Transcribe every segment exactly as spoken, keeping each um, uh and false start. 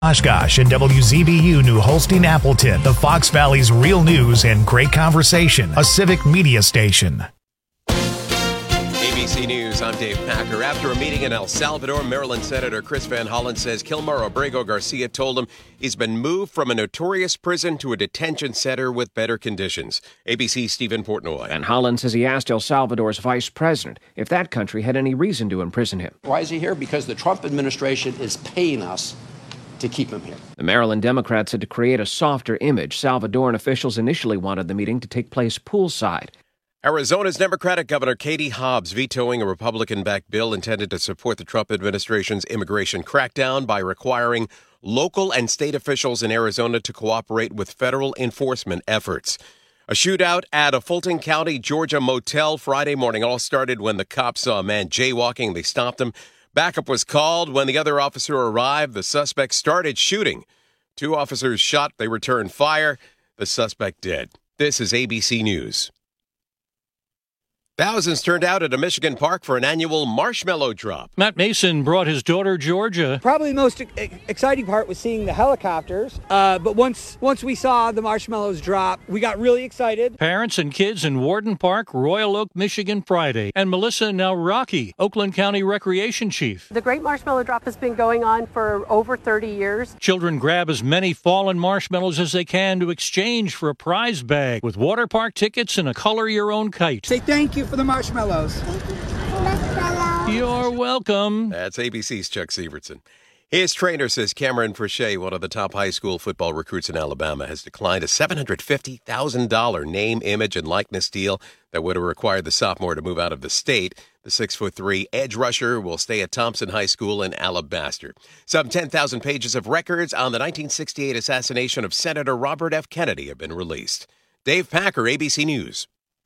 Oshkosh and W Z B U New Holstein Appleton, the Fox Valley's real news and great conversation, a civic media station. A B C News, I'm Dave Packer. After a meeting in El Salvador, Maryland Senator Chris Van Hollen says Kilmar Abrego Garcia told him he's been moved from a notorious prison to a detention center with better conditions. A B C's Stephen Portnoy. Van Hollen says he asked El Salvador's vice president if that country had any reason to imprison him. Why is he here? Because the Trump administration is paying us to keep him here. The Maryland Democrats said to create a softer image, Salvadoran officials initially wanted the meeting to take place poolside. Arizona's Democratic Governor Katie Hobbs vetoing a Republican-backed bill intended to support the Trump administration's immigration crackdown by requiring local and state officials in Arizona to cooperate with federal enforcement efforts. A shootout at a Fulton County, Georgia motel Friday morning all started when the cops saw a man jaywalking. They stopped him. Backup was called. When the other officer arrived, the suspect started shooting. Two officers shot. They returned fire. The suspect dead. This is A B C News. Thousands turned out at a Michigan park for an annual marshmallow drop. Matt Mason brought his daughter, Georgia. Probably the most e- exciting part was seeing the helicopters. Uh, but once once we saw the marshmallows drop, we got really excited. Parents and kids in Warden Park, Royal Oak, Michigan Friday. And Melissa Nowrocki, Oakland County Recreation Chief. The Great Marshmallow Drop has been going on for over thirty years. Children grab as many fallen marshmallows as they can to exchange for a prize bag with water park tickets and a color your own kite. Say thank you for the marshmallows. You're welcome. That's A B C's Chuck Severson. His trainer says Cameron Frechette, one of the top high school football recruits in Alabama, has declined a seven hundred fifty thousand dollars name, image, and likeness deal that would have required the sophomore to move out of the state. The six foot three edge rusher will stay at Thompson High School in Alabaster. Some ten thousand pages of records on the nineteen sixty-eight assassination of Senator Robert F. Kennedy have been released. Dave Packer, A B C News.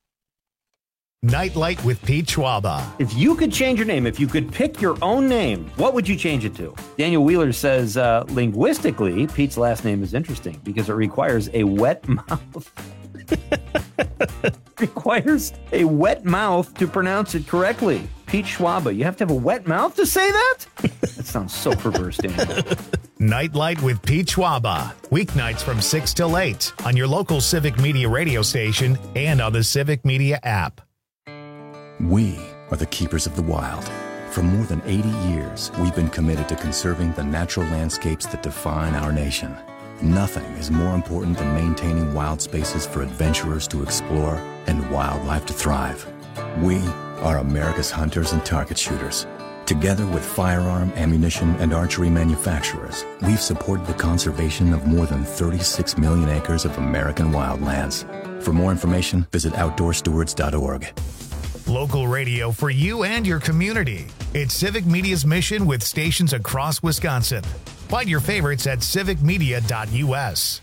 Nightlight with Pete Schwaba. If you could change your name, if you could pick your own name, what would you change it to? Daniel Wheeler says, uh, linguistically, Pete's last name is interesting because it requires a wet mouth. requires a wet mouth to pronounce it correctly. Pete Schwaba, you have to have a wet mouth to say that? That sounds so perverse, Daniel. Nightlight with Pete Schwaba. Weeknights from six till eight on your local Civic Media radio station and on the Civic Media app. We are the keepers of the wild. For more than eighty years, we've been committed to conserving the natural landscapes that define our nation. Nothing is more important than maintaining wild spaces for adventurers to explore and wildlife to thrive. We are America's hunters and target shooters. Together with firearm, ammunition, and archery manufacturers, we've supported the conservation of more than thirty-six million acres of American wildlands. For more information, visit outdoor stewards dot org. Local radio for you and your community. It's Civic Media's mission with stations across Wisconsin. Find your favorites at civic media dot u s.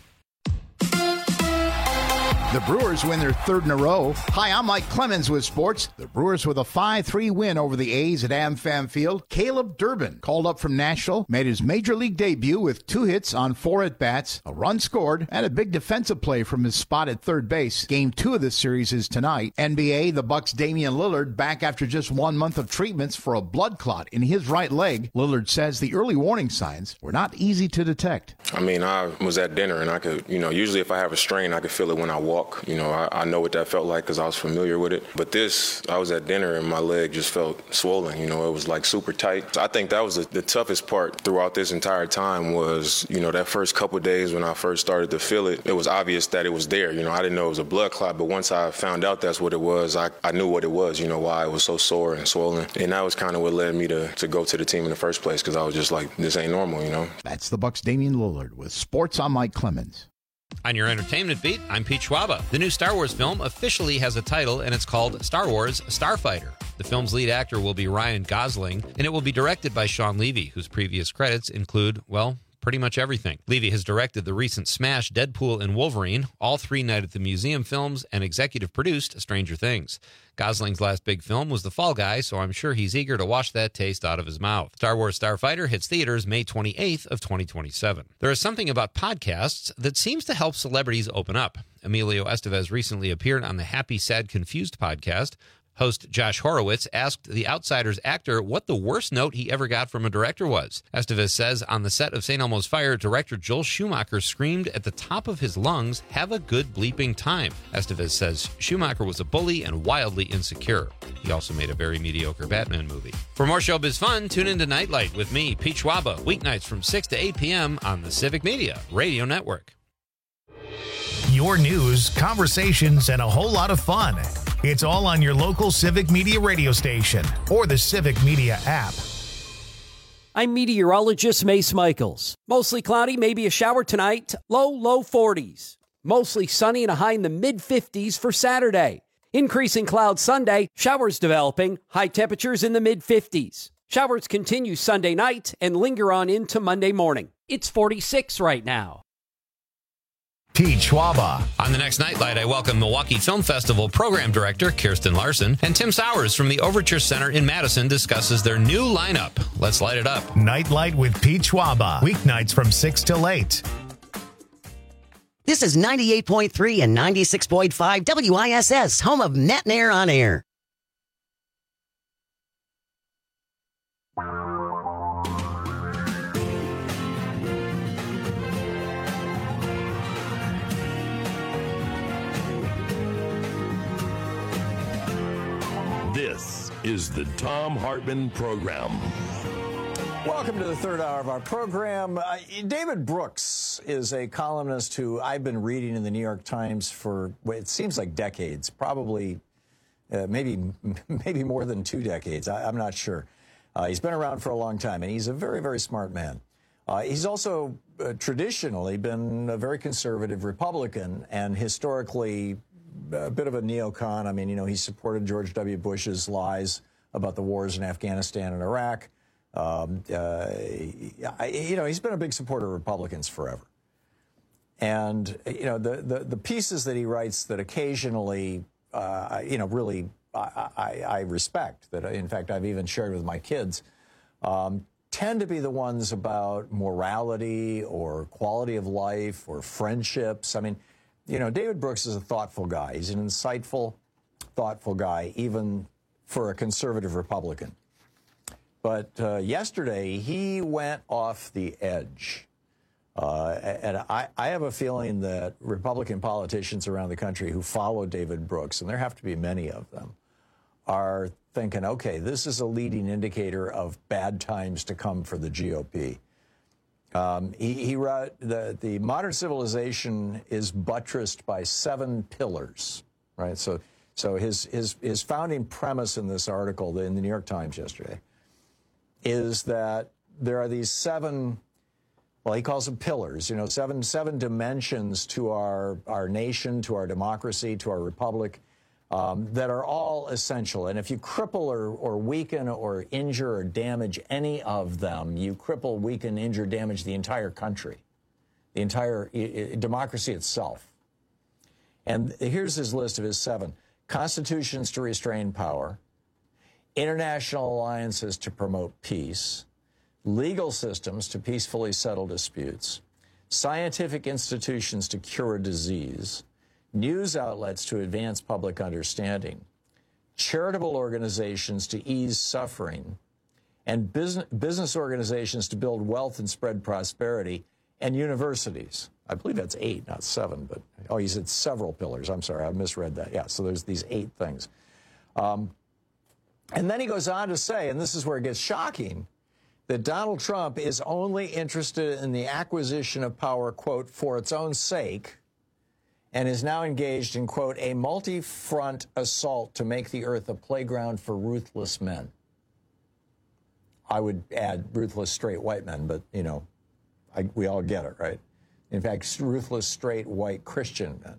The Brewers win their third in a row. Hi, I'm Mike Clemens with sports. The Brewers with a five three win over the A's at AmFam Field. Caleb Durbin, called up from Nashville, made his major league debut with two hits on four at-bats, a run scored, and a big defensive play from his spot at third base. Game two of this series is tonight. N B A, the Bucks' Damian Lillard back after just one month of treatments for a blood clot in his right leg. Lillard says the early warning signs were not easy to detect. I mean, I was at dinner, and I could, you know, usually if I have a strain, I could feel it when I walk. You know, I, I know what that felt like because I was familiar with it. But this, I was at dinner and my leg just felt swollen. You know, it was like super tight. I think that was the, the toughest part throughout this entire time was, you know, that first couple of days when I first started to feel it, it was obvious that it was there. You know, I didn't know it was a blood clot, but once I found out that's what it was, I, I knew what it was, you know, why it was so sore and swollen. And that was kind of what led me to, to go to the team in the first place because I was just like, this ain't normal, you know. That's the Bucks' Damian Lillard with Sports. I'm Mike Clemens. On your entertainment beat, I'm Pete Schwaba. The new Star Wars film officially has a title, and it's called Star Wars Starfighter. The film's lead actor will be Ryan Gosling, and it will be directed by Sean Levy, whose previous credits include, well, pretty much everything. Levy has directed the recent smash Deadpool and Wolverine, all three Night at the Museum films, and executive produced Stranger Things. Gosling's last big film was The Fall Guy, so I'm sure he's eager to wash that taste out of his mouth. Star Wars Starfighter hits theaters May twenty-eighth of twenty twenty-seven. There is something about podcasts that seems to help celebrities open up. Emilio Estevez recently appeared on the Happy, Sad, Confused podcast. Host Josh Horowitz asked The Outsider's actor what the worst note he ever got from a director was. Estevez says on the set of Saint Elmo's Fire, director Joel Schumacher screamed at the top of his lungs, "Have a good bleeping time." Estevez says Schumacher was a bully and wildly insecure. He also made a very mediocre Batman movie. For more showbiz fun, tune into Nightlight with me, Pete Schwaba, weeknights from six to eight p.m. on the Civic Media Radio Network. Your news, conversations, and a whole lot of fun. It's all on your local Civic Media radio station or the Civic Media app. I'm meteorologist Mace Michaels. Mostly cloudy, maybe a shower tonight. Low, low forties. Mostly sunny and a high in the mid-fifties for Saturday. Increasing clouds Sunday, showers developing, high temperatures in the mid-fifties. Showers continue Sunday night and linger on into Monday morning. It's forty-six right now. Pete Schwaba. On the next Nightlight, I welcome Milwaukee Film Festival Program Director Kirsten Larson, and Tim Sowers from the Overture Center in Madison discusses their new lineup. Let's light it up. Nightlight with Pete Schwaba. Weeknights from six till eight. This is ninety-eight point three and ninety-six point five W I S S, home of Net and Air on Air. This is the Thom Hartmann Program. Welcome to the third hour of our program. Uh, David Brooks is a columnist who I've been reading in the New York Times for, well, it seems like decades, probably uh, maybe maybe more than two decades. I, I'm not sure. Uh, he's been around for a long time, and he's a very, very smart man. Uh, he's also uh, traditionally been a very conservative Republican and historically a bit of a neocon. I mean, you know, he supported George W. Bush's lies about the wars in Afghanistan and Iraq. Um, uh, you know, he's been a big supporter of Republicans forever. And, you know, the, the, the pieces that he writes that occasionally, uh, you know, really I, I, I respect, that, in fact, I've even shared with my kids, um, tend to be the ones about morality or quality of life or friendships. I mean, you know, David Brooks is a thoughtful guy. He's an insightful, thoughtful guy, even for a conservative Republican. But uh, yesterday, he went off the edge. Uh, and I, I have a feeling that Republican politicians around the country who follow David Brooks, and there have to be many of them, are thinking, okay, this is a leading indicator of bad times to come for the G O P. Um, he, he wrote that the modern civilization is buttressed by seven pillars, right? So, so his, his, his founding premise in this article in the New York Times yesterday is that there are these seven, well, he calls them pillars, you know, seven, seven dimensions to our, our nation, to our democracy, to our republic, um, that are all essential. And if you cripple or, or weaken or injure or damage any of them, you cripple, weaken, injure, damage the entire country, the entire I- I, democracy itself. And here's his list of his seven. Constitutions to restrain power, international alliances to promote peace, legal systems to peacefully settle disputes, scientific institutions to cure disease, news outlets to advance public understanding, charitable organizations to ease suffering, and business, business organizations to build wealth and spread prosperity, and universities. I believe that's eight, not seven, but, oh, he said several pillars. I'm sorry, I misread that. Yeah, so there's these eight things. Um, and then he goes on to say, and this is where it gets shocking, that Donald Trump is only interested in the acquisition of power, quote, for its own sake, and is now engaged in, quote, a multi-front assault to make the earth a playground for ruthless men. I would add ruthless straight white men, but, you know, I, we all get it, right? In fact, ruthless straight white Christian men.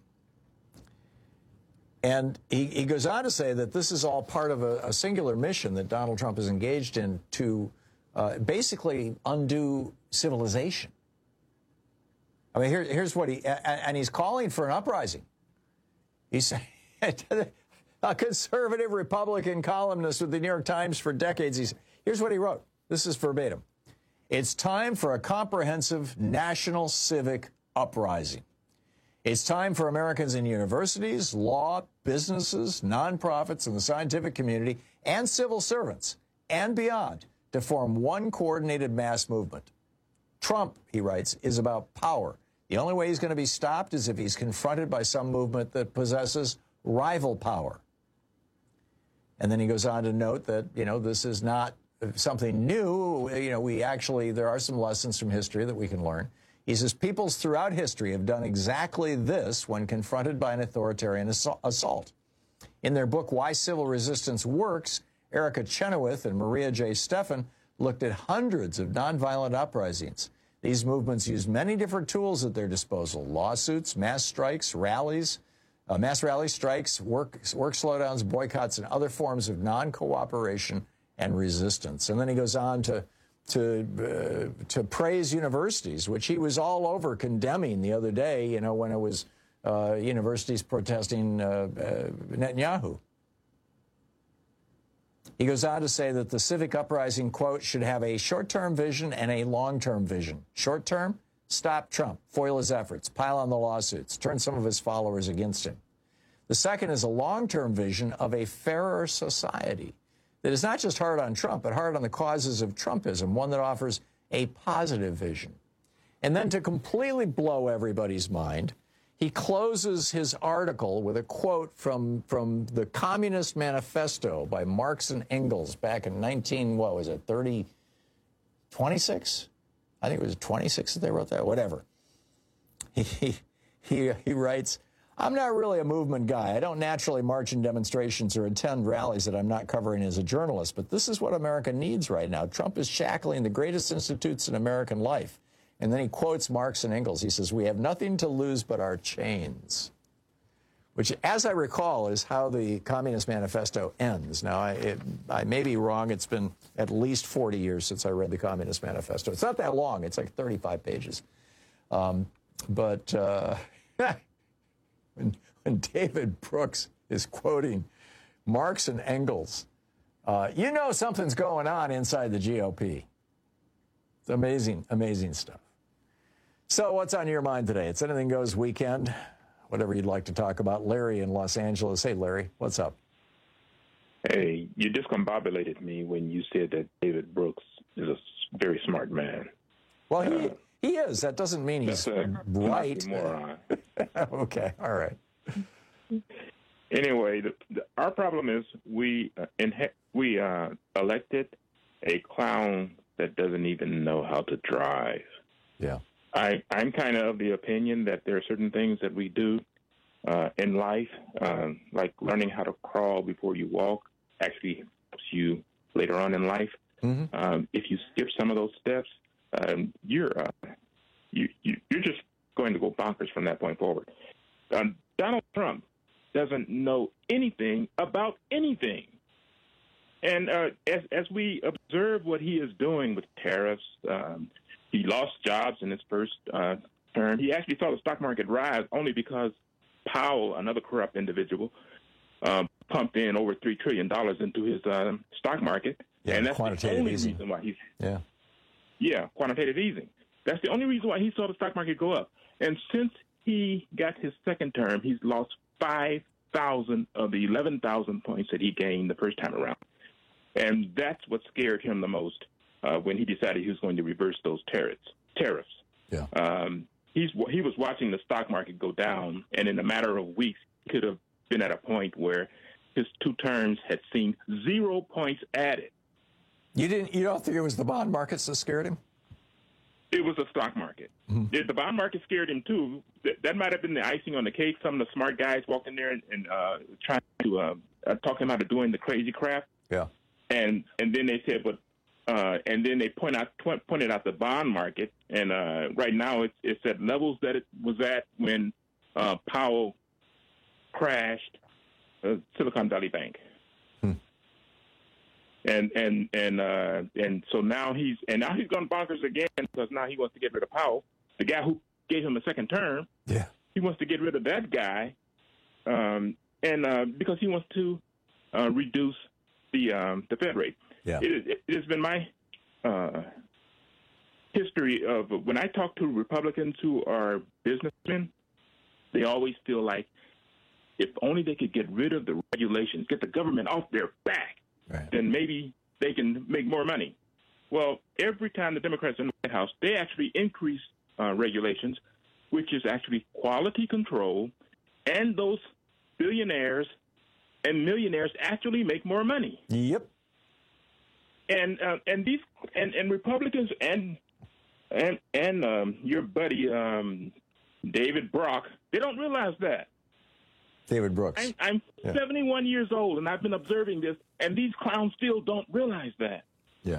And he, he goes on to say that this is all part of a, a singular mission that Donald Trump is engaged in to uh, basically undo civilization. I mean, here, here's what he, and he's calling for an uprising. He's a conservative Republican columnist with the New York Times for decades. He's, here's what he wrote. This is verbatim. It's time for a comprehensive national civic uprising. It's time for Americans in universities, law, businesses, nonprofits, and the scientific community, and civil servants, and beyond, to form one coordinated mass movement. Trump, he writes, is about power. The only way he's going to be stopped is if he's confronted by some movement that possesses rival power. And then he goes on to note that, you know, this is not something new. You know, we actually, there are some lessons from history that we can learn. He says peoples throughout history have done exactly this when confronted by an authoritarian assault. In their book, Why Civil Resistance Works, Erica Chenoweth and Maria J. Steffen looked at hundreds of nonviolent uprisings. These movements used many different tools at their disposal: lawsuits, mass strikes, rallies, uh, mass rally strikes, work, work slowdowns, boycotts, and other forms of non-cooperation and resistance. And then he goes on to to uh, to praise universities, which he was all over condemning the other day, you know, when it was uh, universities protesting uh, uh, Netanyahu. He goes on to say that the civic uprising, quote, should have a short-term vision and a long-term vision. Short-term, stop Trump, foil his efforts, pile on the lawsuits, turn some of his followers against him. The second is a long-term vision of a fairer society that is not just hard on Trump, but hard on the causes of Trumpism, one that offers a positive vision. And then to completely blow everybody's mind, he closes his article with a quote from, from the Communist Manifesto by Marx and Engels back in nineteen, what was it, thirty, twenty-six? I think it was twenty-six that they wrote that, whatever. He, he, he writes, I'm not really a movement guy. I don't naturally march in demonstrations or attend rallies that I'm not covering as a journalist, but this is what America needs right now. Trump is shackling the greatest institutes in American life. And then he quotes Marx and Engels. He says, we have nothing to lose but our chains, which, as I recall, is how the Communist Manifesto ends. Now, I, it, I may be wrong. It's been at least forty years since I read the Communist Manifesto. It's not that long. It's like thirty-five pages. Um, but uh, when, when David Brooks is quoting Marx and Engels, uh, you know something's going on inside the G O P. It's amazing, amazing stuff. So what's on your mind today? It's Anything Goes weekend. Whatever you'd like to talk about. Larry in Los Angeles. Hey, Larry, what's up? Hey, you discombobulated me when you said that David Brooks is a very smart man. Well, he uh, he is. That doesn't mean he's a right. Moron. Okay, all right. Anyway, the, the, our problem is we uh, inhe- we uh, elected a clown that doesn't even know how to drive. Yeah. I, I'm kind of of the opinion that there are certain things that we do uh, in life, um, like learning how to crawl before you walk, actually helps you later on in life. Mm-hmm. Um, if you skip some of those steps, um, you're uh, you, you, you're just going to go bonkers from that point forward. Um, Donald Trump doesn't know anything about anything. And uh, as as we observe what he is doing with tariffs, um, he lost jobs in his first uh, term. He actually saw the stock market rise only because Powell, another corrupt individual, uh, pumped in over three trillion dollars into his uh, stock market. Yeah, and that's the only easing. reason why he's yeah, yeah, quantitative easing. That's the only reason why he saw the stock market go up. And since he got his second term, he's lost five thousand of the eleven thousand points that he gained the first time around. And that's what scared him the most uh, when he decided he was going to reverse those tariffs. Tariffs. Yeah. Um, he's he was watching the stock market go down, and in a matter of weeks, he could have been at a point where his two terms had seen zero points added. You didn't. You don't think it was the bond markets that scared him? It was the stock market. Mm-hmm. If the bond market scared him too, that, that might have been the icing on the cake. Some of the smart guys walked in there and, and uh, trying to uh, uh, talk him out of doing the crazy crap. Yeah. And and then they said, but uh, and then they point out tw- pointed out the bond market, and uh, right now it's it's at levels that it was at when uh, Powell crashed uh, Silicon Valley Bank. Hmm. And and and uh, and so now he's and now he's gone bonkers again because now he wants to get rid of Powell, the guy who gave him a second term. Yeah. He wants to get rid of that guy, um, and uh, because he wants to uh, reduce the um, the Fed rate. Yeah. It, it has been my uh, history of when I talk to Republicans who are businessmen, they always feel like if only they could get rid of the regulations, get the government off their back, right, then maybe they can make more money. Well, every time the Democrats in the White House, they actually increase uh, regulations, which is actually quality control, and those billionaires and millionaires actually make more money. Yep. And uh, and these and, and Republicans and and and um, your buddy um, David Brock, they don't realize that. David Brooks. I'm, I'm yeah. seventy-one years old, and I've been observing this, and these clowns still don't realize that. Yeah.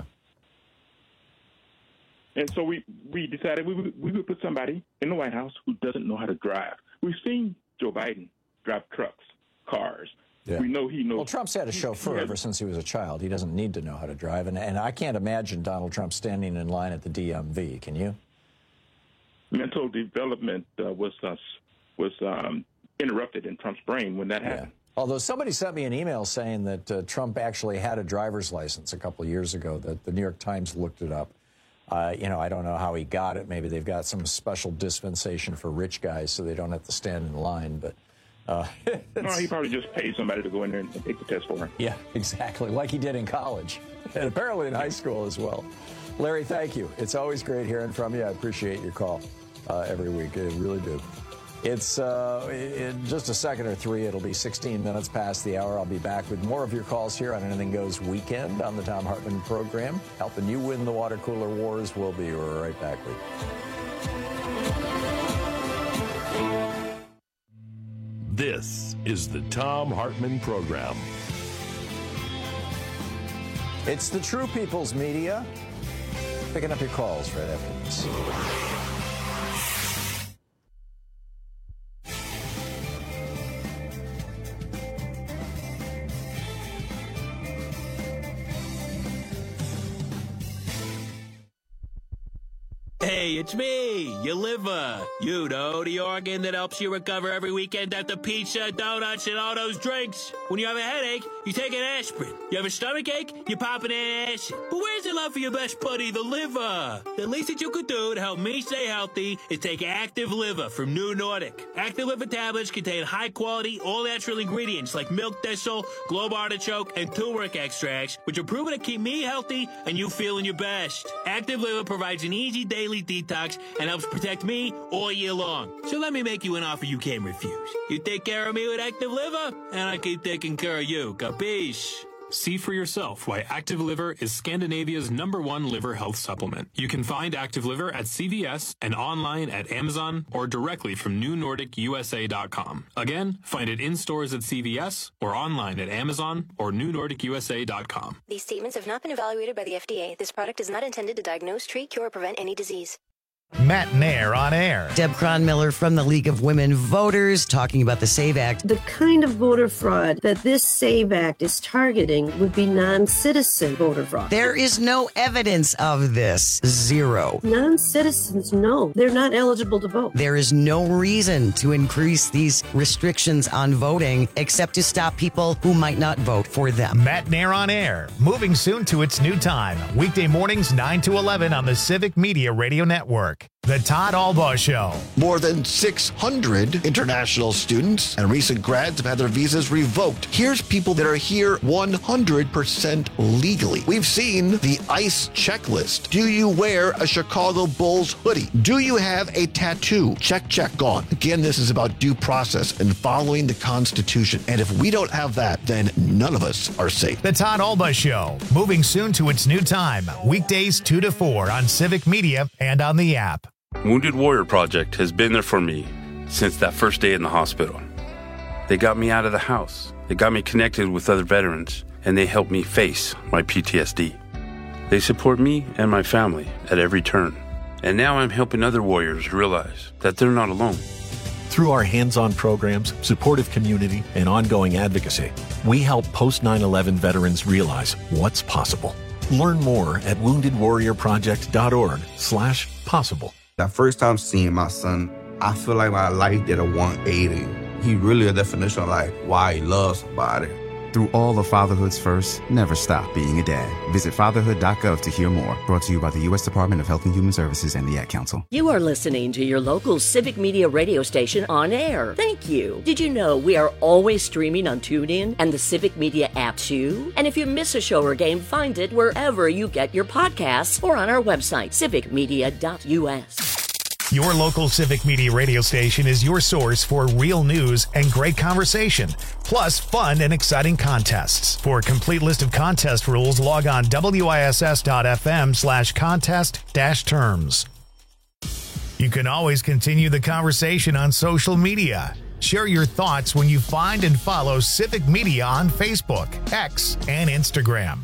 And so we, we decided we would, we would put somebody in the White House who doesn't know how to drive. We've seen Joe Biden drive trucks, cars. Yeah. We know he knows. Well, Trump's had a chauffeur ever since he was a child. He doesn't need to know how to drive. And, and I can't imagine Donald Trump standing in line at the D M V. Can you? Mental development uh, was uh, was um, interrupted in Trump's brain when that happened. Yeah. Although somebody sent me an email saying that uh, Trump actually had a driver's license a couple of years ago, that the New York Times looked it up. Uh, you know, I don't know how he got it. Maybe they've got some special dispensation for rich guys so they don't have to stand in line. But uh, no, he probably just paid somebody to go in there and take the test for him. Yeah, exactly, like he did in college and apparently in high school as well. Larry, thank you. It's always great hearing from you. I appreciate your call uh, every week. I really do. It's uh, in just a second or three. It'll be sixteen minutes past the hour. I'll be back with more of your calls here on Anything Goes Weekend on the Thom Hartmann program, helping you win the water cooler wars. We'll be right back with you. This is the Thom Hartmann program. It's the True People's Media. Picking up your calls right after this. Hey, it's me, your liver. You know, the organ that helps you recover every weekend after pizza, donuts, and all those drinks. When you have a headache, you take an aspirin. You have a stomach ache, you pop an acid. But where's the love for your best buddy, the liver? The least that you could do to help me stay healthy is take Active Liver from New Nordic. Active Liver tablets contain high-quality, all-natural ingredients like milk thistle, globe artichoke, and turmeric extracts, which are proven to keep me healthy and you feeling your best. Active Liver provides an easy daily detox and helps protect me all year long. So let me make you an offer you can't refuse. You take care of me with Active Liver, and I keep taking care of you. Capiche? See for yourself why Active Liver is Scandinavia's number one liver health supplement. You can find Active Liver at C V S and online at Amazon or directly from new nordic U S A dot com. Again, find it in stores at C V S or online at Amazon or new nordic U S A dot com. These statements have not been evaluated by the F D A. This product is not intended to diagnose, treat, cure, or prevent any disease. Matt Nair on air. Deb Cronmiller from the League of Women Voters talking about the SAVE Act. The kind of voter fraud that this SAVE Act is targeting would be non-citizen voter fraud. There is no evidence of this. Zero. Non-citizens, no. They're not eligible to vote. There is no reason to increase these restrictions on voting except to stop people who might not vote for them. Matt Nair on air. Moving soon to its new time. Weekday mornings nine to eleven on the Civic Media Radio Network. The Todd Albaugh Show. More than six hundred international students and recent grads have had their visas revoked. Here's people that are here one hundred percent legally. We've seen the ICE checklist. Do you wear a Chicago Bulls hoodie? Do you have a tattoo? Check, check, gone. Again, this is about due process and following the Constitution. And if we don't have that, then none of us are safe. The Todd Albaugh Show. Moving soon to its new time. Weekdays two to four on Civic Media and on the app. Wounded Warrior Project has been there for me since that first day in the hospital. They got me out of the house. They got me connected with other veterans, and they helped me face my P T S D. They support me and my family at every turn. And now I'm helping other warriors realize that they're not alone. Through our hands-on programs, supportive community, and ongoing advocacy, we help post nine eleven veterans realize what's possible. Learn more at wounded warrior project dot org slash possible. That first time seeing my son, I feel like my life did a one eighty. He really a definition of like why he loves somebody. Through all of fatherhood's firsts, never stop being a dad. Visit fatherhood dot gov to hear more. Brought to you by the U S Department of Health and Human Services and the Ad Council. You are listening to your local Civic Media radio station on air. Thank you. Did you know we are always streaming on TuneIn and the Civic Media app too? And if you miss a show or game, find it wherever you get your podcasts or on our website, civic media dot u s. Your local Civic Media radio station is your source for real news and great conversation, plus fun and exciting contests. For a complete list of contest rules, log on W I S S dot F M slash contest dash terms. You can always continue the conversation on social media. Share your thoughts when you find and follow Civic Media on Facebook, X, and Instagram.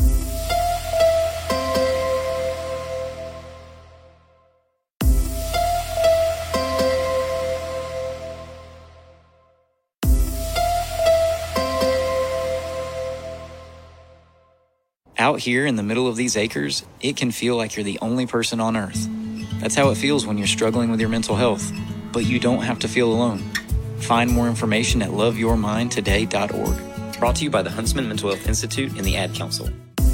Out here in the middle of these acres, it can feel like you're the only person on Earth. That's how it feels when you're struggling with your mental health. But you don't have to feel alone. Find more information at love your mind today dot org. Brought to you by the Huntsman Mental Health Institute and the Ad Council.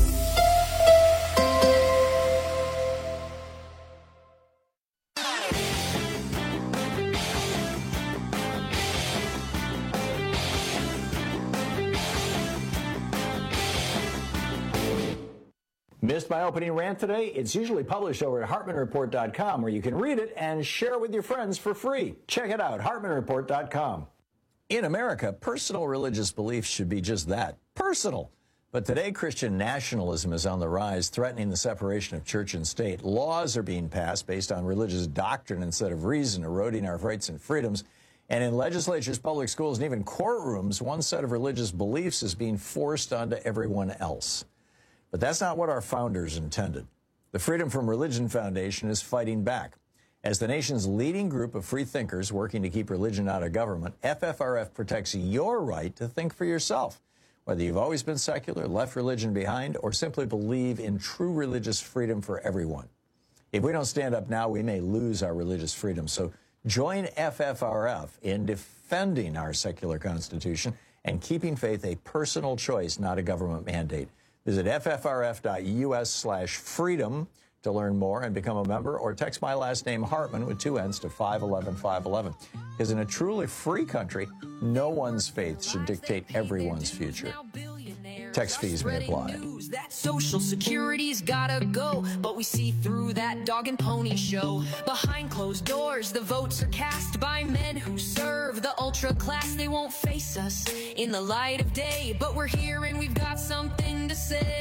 Missed my opening rant today? It's usually published over at hartman report dot com, where you can read it and share it with your friends for free. Check it out, hartman report dot com. In America, personal religious beliefs should be just that, personal. But today, Christian nationalism is on the rise, threatening the separation of church and state. Laws are being passed based on religious doctrine instead of reason, eroding our rights and freedoms. And in legislatures, public schools, and even courtrooms, one set of religious beliefs is being forced onto everyone else. But that's not what our founders intended. The Freedom from Religion Foundation is fighting back. As the nation's leading group of free thinkers working to keep religion out of government, F F R F protects your right to think for yourself, whether you've always been secular, left religion behind, or simply believe in true religious freedom for everyone. If we don't stand up now, we may lose our religious freedom. So join F F R F in defending our secular Constitution and keeping faith a personal choice, not a government mandate. Visit F F R F dot U S slash freedom to learn more and become a member, or text my last name, Hartman, with two N's to five one one five one one. Because in a truly free country, no one's faith should dictate everyone's future. Text fees may apply. That Social Security's gotta go, but we see through that dog and pony show. Behind closed doors, the votes are cast by men who serve the ultra class. They won't face us in the light of day, but we're here and we've got something to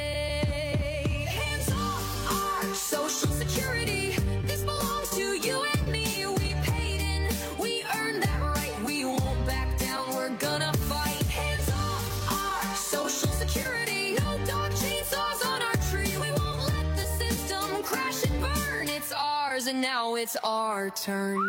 say. Hands off our Social Security. This belongs to you and me. We paid in, we earned that right. We won't back down, we're gonna fight. Hands off our Social Security. No dog chainsaws on our tree. We won't let the system crash and burn. It's ours and now it's our turn.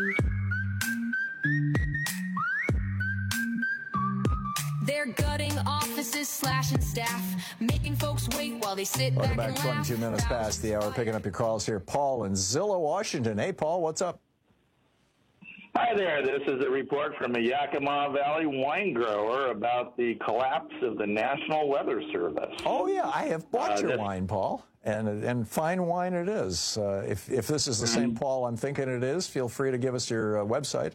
They're gutting offices, slashing staff, making folks wait while they sit Welcome back back, and laugh. twenty-two minutes past the hour. Picking up your calls here. Paul in Zillow, Washington. Hey, Paul, what's up? Hi there. This is a report from a Yakima Valley wine grower about the collapse of the National Weather Service. Oh, yeah, I have bought Uh, your this- wine, Paul, and and fine wine it is. Uh, if, if this is the same Paul I'm thinking it is, feel free to give us your uh, website.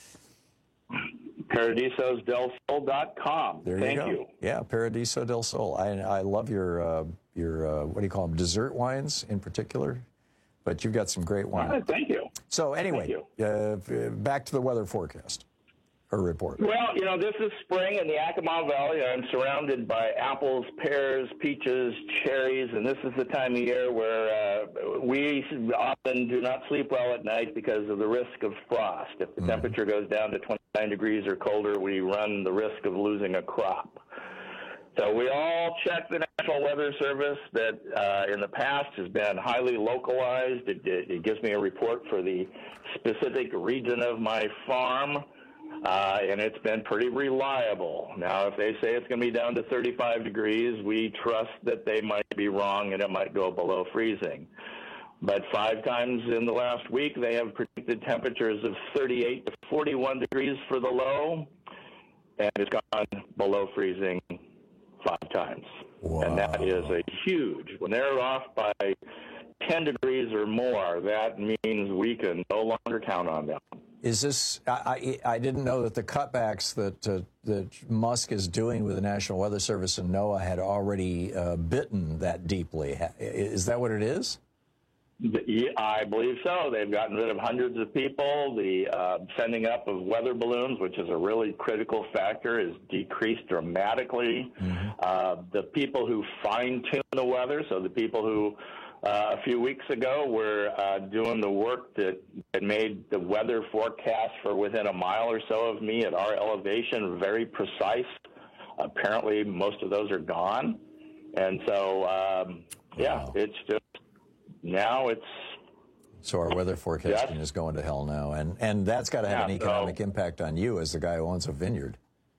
Paradisos del Sol dot com. There Thank you go. you. Yeah, Paradiso del Sol. I, I love your, uh, your uh, what do you call them, dessert wines in particular, but you've got some great wine. Uh, thank you. So anyway, uh, back to the weather forecast, or report. Well, you know, this is spring in the Yakima Valley. I'm surrounded by apples, pears, peaches, cherries, and this is the time of year where uh, we often do not sleep well at night because of the risk of frost. If the mm. temperature goes down to twenty-nine degrees or colder, we run the risk of losing a crop. So we all check the National Weather Service that uh, in the past has been highly localized. It, it, it gives me a report for the specific region of my farm. Uh, and it's been pretty reliable. Now, if they say it's going to be down to thirty-five degrees, we trust that they might be wrong and it might go below freezing. But five times in the last week, they have predicted temperatures of thirty-eight to forty-one degrees for the low, and it's gone below freezing times. Wow. And that is a huge, when they're off by ten degrees or more, that means we can no longer count on them. Is this, I, I, I didn't know that the cutbacks that, uh, that Musk is doing with the National Weather Service and NOAA had already uh, bitten that deeply. Is that what it is? Yeah, I believe so. They've gotten rid of hundreds of people. The uh, sending up of weather balloons, which is a really critical factor, is decreased dramatically. Mm-hmm. Uh, the people who fine-tune the weather, so the people who uh, a few weeks ago were uh, doing the work that, that made the weather forecast for within a mile or so of me at our elevation very precise. Apparently, most of those are gone. And so, um, yeah, wow. it's just, now it's... So our weather forecasting yes. is going to hell now, and, and that's got to have yeah, an economic so, impact on you as the guy who owns a vineyard.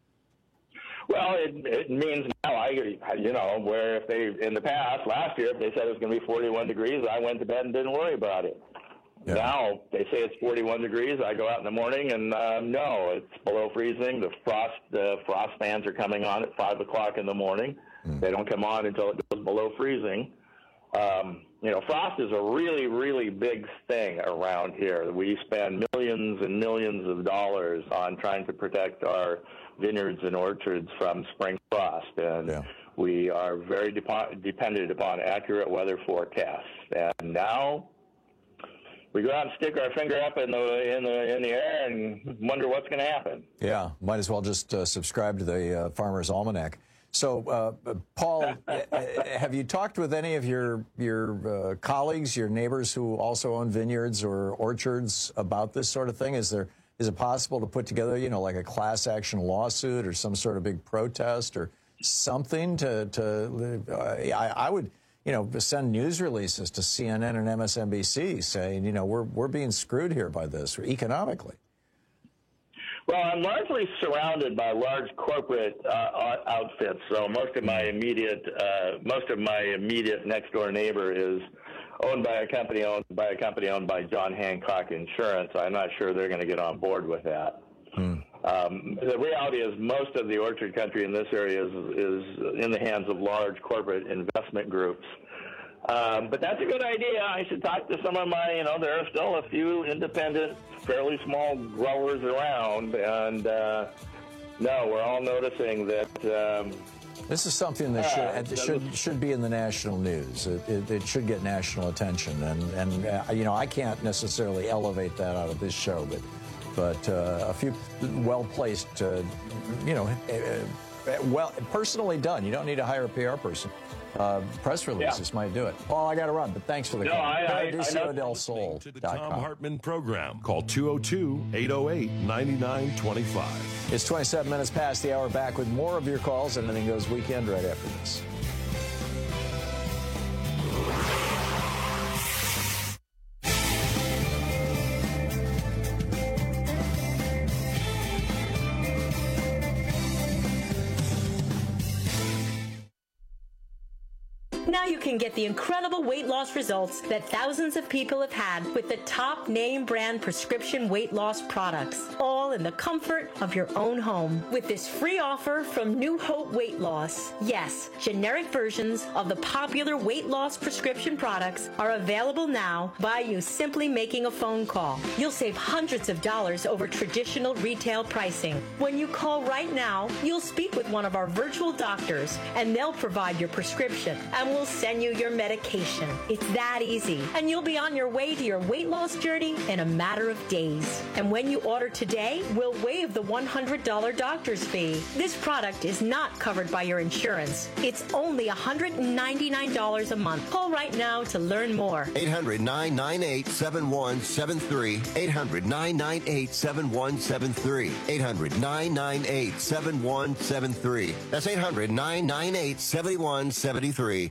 Well, it, it means now, I, you know, where if they, in the past, last year, if they said it was going to be forty-one degrees, I went to bed and didn't worry about it. Yeah. Now, they say it's forty-one degrees, I go out in the morning, and uh, no, it's below freezing. The frost the frost fans are coming on at five o'clock in the morning. Mm. They don't come on until it goes below freezing. Um, you know, frost is a really, really big thing around here. We spend millions and millions of dollars on trying to protect our vineyards and orchards from spring frost, and yeah. we are very de- dependent upon accurate weather forecasts. And now we go out and stick our finger up in the in the in the air and wonder what's going to happen. Yeah, might as well just uh, subscribe to the uh, Farmer's Almanac. So, uh, Paul, have you talked with any of your your uh, colleagues, your neighbors who also own vineyards or orchards about this sort of thing? Is there is it possible to put together, you know, like a class action lawsuit or some sort of big protest or something to to? Uh, I, I would, you know, send news releases to C N N and M S N B C saying, you know, we're we're being screwed here by this economically. Well, I'm largely surrounded by large corporate uh, outfits, so most of my immediate uh, most of my immediate next door neighbor is owned by a company owned by a company owned by John Hancock Insurance. I'm not sure they're going to get on board with that. Hmm. Um, the reality is, most of the orchard country in this area is is in the hands of large corporate investment groups. Um, but that's a good idea. I should talk to some of my, you know, there are still a few independent, fairly small growers around, and uh, no, we're all noticing that. Um, this is something that should uh, should should be in the national news. It, it, it should get national attention, and and uh, you know, I can't necessarily elevate that out of this show, but but uh, a few well placed, uh, you know, uh, well personally done. You don't need to hire a P R person. Uh, press releases yeah. might do it. Paul, I got to run, but thanks for the no, call. I, I, Paradiso del Sol. To the Tom Hartman program. Call two oh two, eight oh eight, nine nine two five. It's twenty-seven minutes past the hour. Back with more of your calls. Anything Goes Weekend right after this. Now you can get the incredible weight loss results that thousands of people have had with the top name brand prescription weight loss products, all in the comfort of your own home. With this free offer from New Hope Weight Loss. Yes, generic versions of the popular weight loss prescription products are available now by you simply making a phone call. You'll save hundreds of dollars over traditional retail pricing. When you call right now, you'll speak with one of our virtual doctors, and they'll provide your prescription and will send you your medication. It's that easy, and you'll be on your way to your weight loss journey in a matter of days. And when you order today, we'll waive the one hundred dollars doctor's fee. This product is not covered by your insurance. It's only one hundred ninety-nine dollars a month. Call right now to learn more. eight hundred, nine nine eight, seven one seven three. eight hundred, nine nine eight, seven one seven three. eight hundred, nine nine eight, seven one seven three. That's eight hundred, nine nine eight, seven one seven three.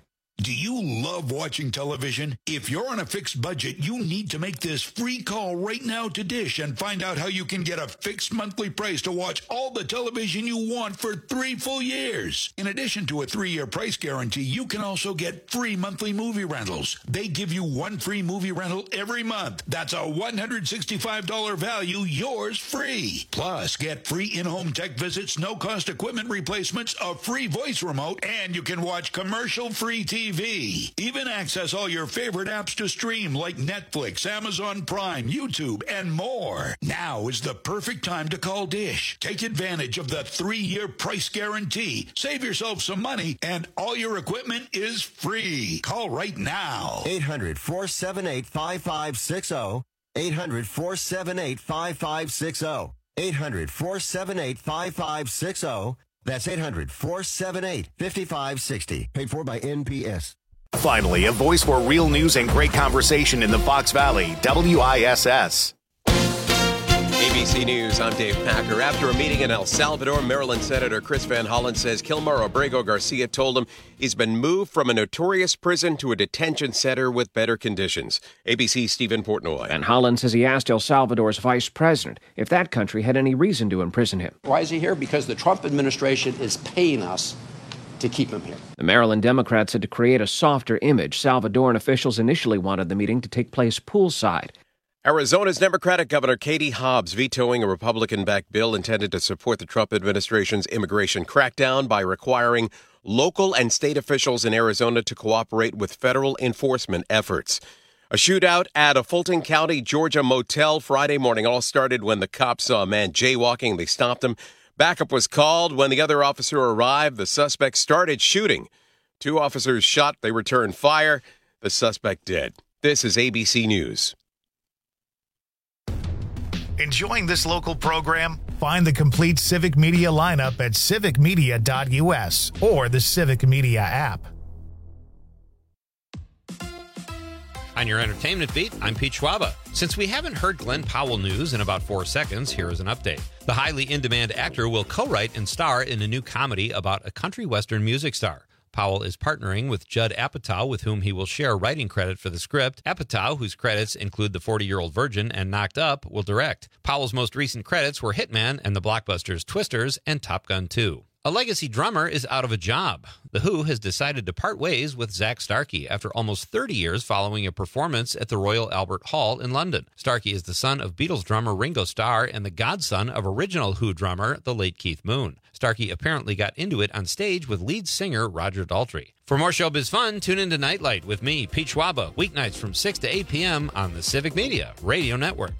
Do you love watching television? If you're on a fixed budget, you need to make this free call right now to Dish and find out how you can get a fixed monthly price to watch all the television you want for three full years. In addition to a three-year price guarantee, you can also get free monthly movie rentals. They give you one free movie rental every month. That's a one hundred sixty-five dollars value, yours free. Plus, get free in-home tech visits, no-cost equipment replacements, a free voice remote, and you can watch commercial-free T V. Even access all your favorite apps to stream like Netflix, Amazon Prime, YouTube, and more. Now is the perfect time to call Dish. Take advantage of the three-year price guarantee. Save yourself some money, and all your equipment is free. Call right now. eight hundred, four seven eight, five five six zero. eight hundred, four seven eight, five five six zero. eight hundred, four seven eight, five five six zero. That's eight hundred, four seven eight, five five six zero. Paid for by N P S. Finally, a voice for real news and great conversation in the Fox Valley, W I S S. A B C News, I'm Dave Packer. After a meeting in El Salvador, Maryland Senator Chris Van Hollen says Kilmar Abrego Garcia told him he's been moved from a notorious prison to a detention center with better conditions. A B C's Stephen Portnoy. Van Hollen says he asked El Salvador's vice president if that country had any reason to imprison him. Why is he here? Because the Trump administration is paying us to keep him here. The Maryland Democrats said to create a softer image, Salvadoran officials initially wanted the meeting to take place poolside. Arizona's Democratic Governor Katie Hobbs vetoing a Republican-backed bill intended to support the Trump administration's immigration crackdown by requiring local and state officials in Arizona to cooperate with federal enforcement efforts. A shootout at a Fulton County, Georgia motel Friday morning all started when the cops saw a man jaywalking. They stopped him. Backup was called. When the other officer arrived, the suspect started shooting. Two officers shot. They returned fire. The suspect dead. This is A B C News. Enjoying this local program? Find the complete Civic Media lineup at civic media dot U S or the Civic Media app. On your entertainment beat, I'm Pete Schwaba. Since we haven't heard Glenn Powell news in about four seconds, here is an update. The highly in-demand actor will co-write and star in a new comedy about a country western music star. Powell is partnering with Judd Apatow, with whom he will share writing credit for the script. Apatow, whose credits include The forty-Year-Old Virgin and Knocked Up, will direct. Powell's most recent credits were Hitman and the blockbusters Twisters and Top Gun two. A legacy drummer is out of a job. The Who has decided to part ways with Zak Starkey after almost thirty years following a performance at the Royal Albert Hall in London. Starkey is the son of Beatles drummer Ringo Starr and the godson of original Who drummer, the late Keith Moon. Starkey apparently got into it on stage with lead singer Roger Daltrey. For more showbiz fun, tune into Nightlight with me, Pete Schwaba, weeknights from six to eight p.m. on the Civic Media Radio Network.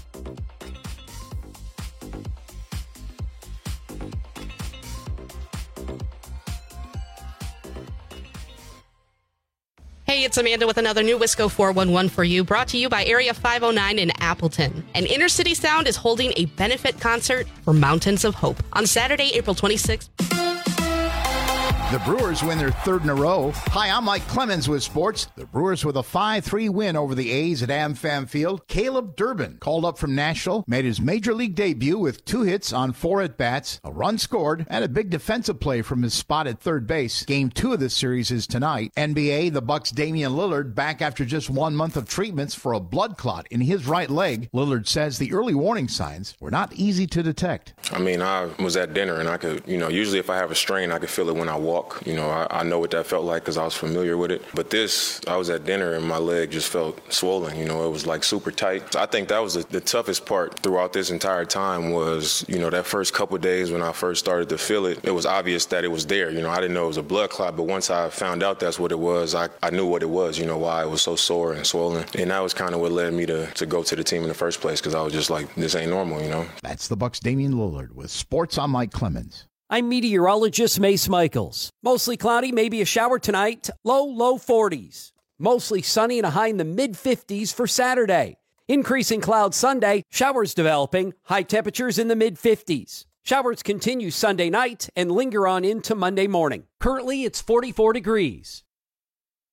Hey, it's Amanda with another new Wisco four one one for you, brought to you by Area five oh nine in Appleton. And Inner City Sound is holding a benefit concert for Mountains of Hope on Saturday, April twenty-sixth. The Brewers win their third in a row. Hi, I'm Mike Clemens with sports. The Brewers with a five three win over the A's at AmFam Field. Caleb Durbin, called up from Nashville, made his major league debut with two hits on four at-bats, a run scored, and a big defensive play from his spot at third base. Game two of this series is tonight. N B A, the Bucks' Damian Lillard back after just one month of treatments for a blood clot in his right leg. Lillard says the early warning signs were not easy to detect. I mean, I was at dinner, and I could, you know, usually if I have a strain, I could feel it when I walk. You know, I, I know what that felt like because I was familiar with it. But this, I was at dinner and my leg just felt swollen. You know, it was like super tight. I think that was the, the toughest part throughout this entire time was, you know, that first couple of days when I first started to feel it, it was obvious that it was there. You know, I didn't know it was a blood clot, but once I found out that's what it was, I, I knew what it was, you know, why it was so sore and swollen. And that was kind of what led me to, to go to the team in the first place because I was just like, this ain't normal, you know. That's the Bucks' Damian Lillard with Sports. I'm Mike Clemens. I'm meteorologist Mace Michaels. Mostly cloudy, maybe a shower tonight. Low, low forties. Mostly sunny and a high in the mid-fifties for Saturday. Increasing clouds Sunday, showers developing, high temperatures in the mid-fifties. Showers continue Sunday night and linger on into Monday morning. Currently, it's forty-four degrees.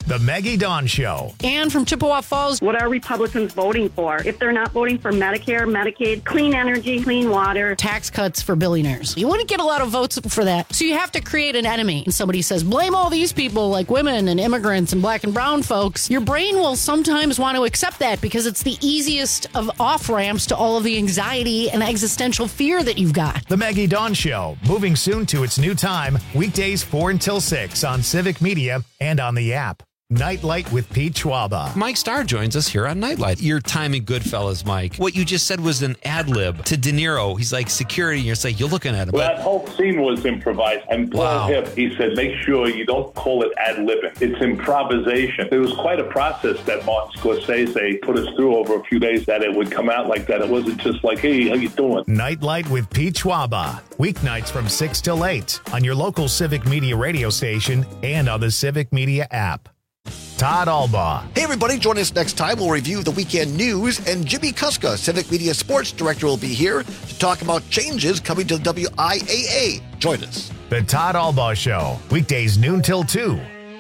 The Maggie Dawn Show. And from Chippewa Falls. What are Republicans voting for? If they're not voting for Medicare, Medicaid, clean energy, clean water. Tax cuts for billionaires. You wouldn't get a lot of votes for that. So you have to create an enemy. And somebody says, blame all these people like women and immigrants and black and brown folks. Your brain will sometimes want to accept that because it's the easiest of off-ramps to all of the anxiety and existential fear that you've got. The Maggie Dawn Show, moving soon to its new time, weekdays four until six on Civic Media and on the app. Nightlight with Pete Schwaba. Mike Starr joins us here on Nightlight. Your time in Goodfellas, Mike. What you just said was an ad lib to De Niro. He's like security, and you're like, you're looking at him. Well, that whole scene was improvised. And Paul Wow. Hipp, he said, make sure you don't call it ad libbing. It's improvisation. It was quite a process that Martin Scorsese put us through over a few days that it would come out like that. It wasn't just like, hey, how you doing? Nightlight with Pete Schwaba. Weeknights from six till eight on your local Civic Media radio station and on the Civic Media app. Todd Albaugh. Hey, everybody. Join us next time. We'll review the weekend news, and Jimmy Kuska, Civic Media Sports Director, will be here to talk about changes coming to W I A A. Join us. The Todd Albaugh Show. Weekdays noon till two.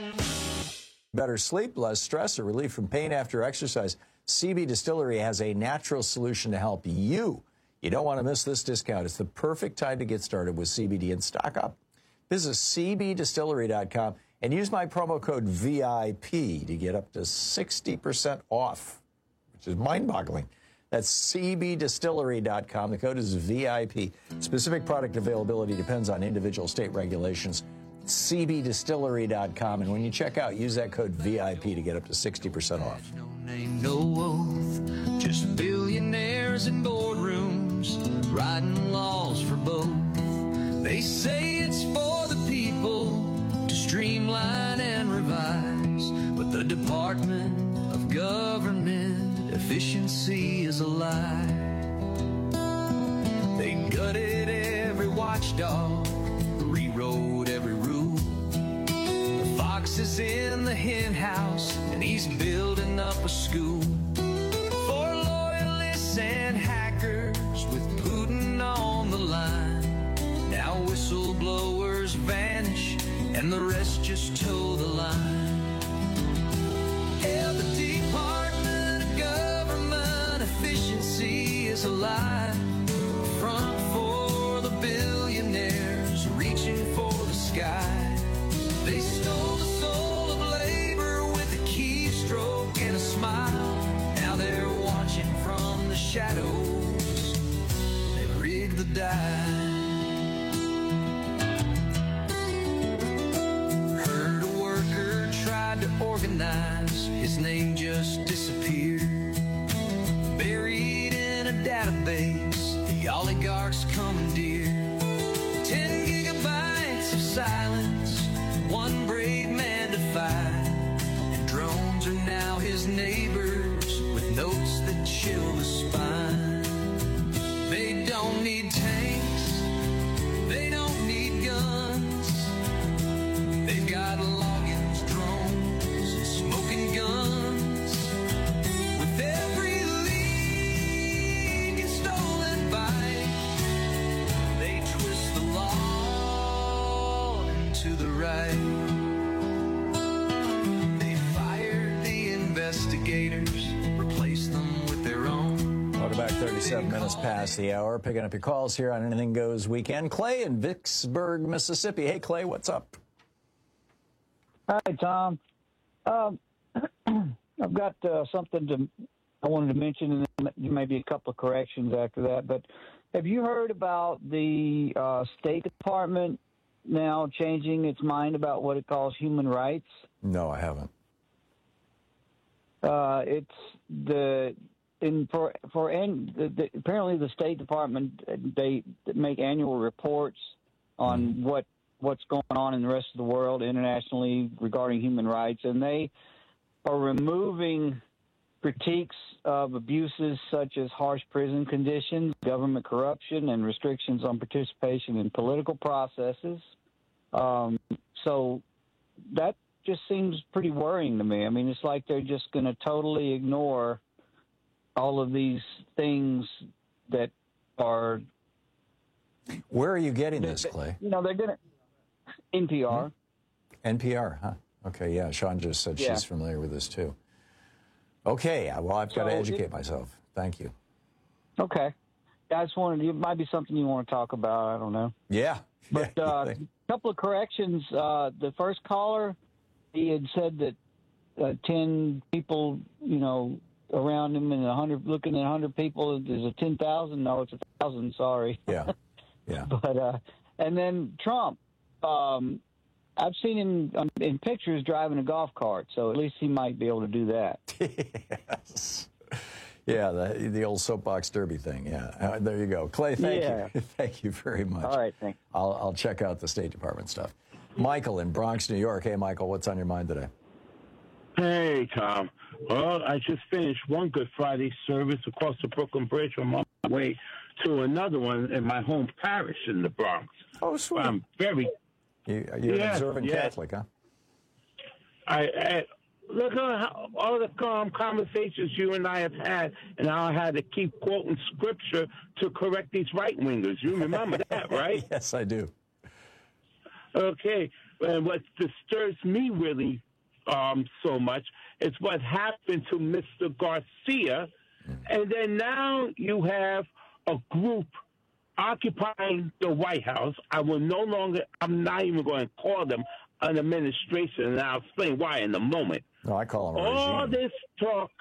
Better sleep, less stress, or relief from pain after exercise. C B Distillery has a natural solution to help you. You don't want to miss this discount. It's the perfect time to get started with C B D and stock up. Visit C B distillery dot com. And use my promo code V I P to get up to sixty percent off, which is mind-boggling. That's C B distillery dot com. The code is V I P. Specific product availability depends on individual state regulations. C B distillery dot com. And when you check out, use that code V I P to get up to sixty percent off. No name, no oath, just billionaires in boardrooms, writing laws for both. They say it's for the people, streamline and revise, but the Department of Government Efficiency is a lie. They gutted every watchdog, rewrote every rule. The fox is in the hen house, and he's building up a school for loyalists and hackers with Putin on the line. Now whistleblowers vanish, and the rest just toe the line. Yeah, the Department of Government Efficiency is a lie. Front for the billionaires reaching for the sky. They stole the soul of labor with a keystroke and a smile. Now they're watching from the shadows. They've rigged the die. To organize, his name just disappeared. Buried in a database, the oligarchs commandeered. Ten gigabytes of silence, one brave man defied. And drones are now his neighbors with notes that chill the spine. They don't need tanks, they don't need guns. They've got logins, drones, and smoking guns. With every lead gets stolen by, they twist the law into the right. They fired the investigators, replaced them with their own. Welcome back, thirty-seven minutes past the hour. Picking up your calls here on Anything Goes Weekend. Clay in Vicksburg, Mississippi. Hey, Clay, what's up? Hi, Tom. Um, I've got uh, something to I wanted to mention, and then maybe a couple of corrections after that. But have you heard about the uh, State Department now changing its mind about what it calls human rights? No, I haven't. Uh, it's the in for for and the, the, apparently the State Department, they make annual reports on mm. what. what's going on in the rest of the world internationally regarding human rights, and they are removing critiques of abuses such as harsh prison conditions, government corruption, and restrictions on participation in political processes. Um, so that just seems pretty worrying to me. I mean, it's like they're just going to totally ignore all of these things that are... Where are you getting this, Clay? You know, they're going to... N P R. N P R, huh? Okay, yeah. Sean just said Yeah. she's familiar with this, too. Okay, well, I've got to So educate it- myself. Thank you. Okay. I just wanted, it might be something you want to talk about. I don't know. Yeah. But a uh, couple of corrections. Uh, the first caller, he had said that uh, ten people, you know, around him and one hundred, looking at one hundred people, there's a ten thousand. No, it's one thousand. Sorry. Yeah. Yeah. But, uh, and then Trump, um, I've seen him um, in pictures driving a golf cart, so at least he might be able to do that. Yes. Yeah, the, the old soapbox derby thing. Yeah, uh, there you go. Clay, thank Yeah. you. Thank you very much. All right, thanks. I'll, I'll check out the State Department stuff. Michael in Bronx, New York. Hey, Michael, what's on your mind today? Hey, Tom. Well, I just finished one Good Friday service across the Brooklyn Bridge on my way to another one in my home parish in the Bronx. Oh, sweet. I'm very... You, you're Yeah, an observant yeah. Catholic, huh? I, I look at how, all the um, conversations you and I have had, and how I had to keep quoting scripture to correct these right wingers. You remember that, right? Yes, I do. Okay, and what disturbs me really um, so much is what happened to Mister Garcia, and then now you have a group occupying the White House. I will no longer, I'm not even going to call them an administration, and I'll explain why in a moment. No, I call them a All regime. this talk,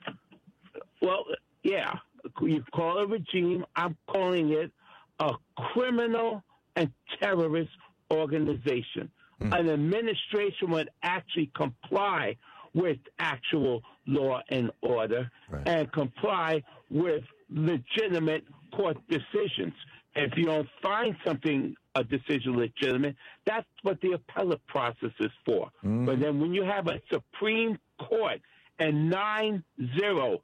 well, yeah, you call it a regime. I'm calling it a criminal and terrorist organization. Mm. An administration would actually comply with actual law and order Right. and comply with legitimate court decisions. If you don't find something, a decision legitimate, that's what the appellate process is for. Mm. But then when you have a Supreme Court and nine zero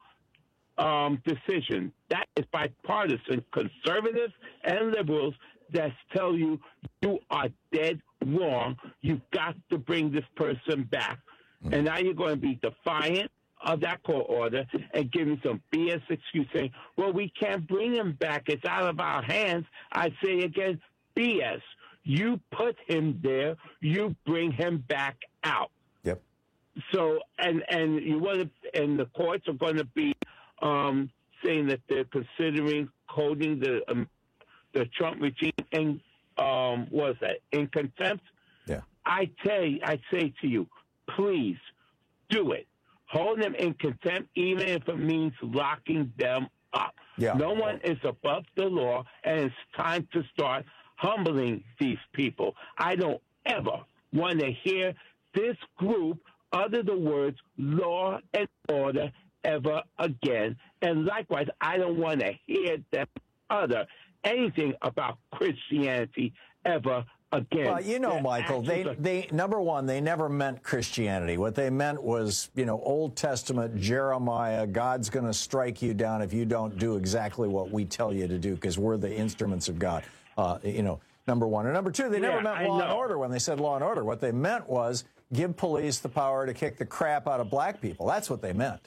um, decision, that is bipartisan, conservatives and liberals that tell you you are dead wrong. You've got to bring this person back. Mm. And now you're going to be defiant of that court order and giving some B S excuse saying, well, we can't bring him back. It's out of our hands. I say again, B S. You put him there. You bring him back out. Yep. So, and, and you want to, and the courts are going to be um, saying that they're considering holding the, um, the Trump regime in, um, what is that, in contempt? Yeah. I tell you, I say to you, please do it. Hold them in contempt, even if it means locking them up. Yeah. No one is above the law, and it's time to start humbling these people. I don't ever want to hear this group utter the words law and order ever again. And likewise, I don't want to hear them utter anything about Christianity ever again. Well, you know, Their Michael, they, actions are- they number one, they never meant Christianity. What they meant was, you know, Old Testament, Jeremiah, God's going to strike you down if you don't do exactly what we tell you to do because we're the instruments of God. Uh, you know, number one. And number two, they never Yeah, meant I law and know. order when they said law and order. What they meant was give police the power to kick the crap out of black people. That's what they meant.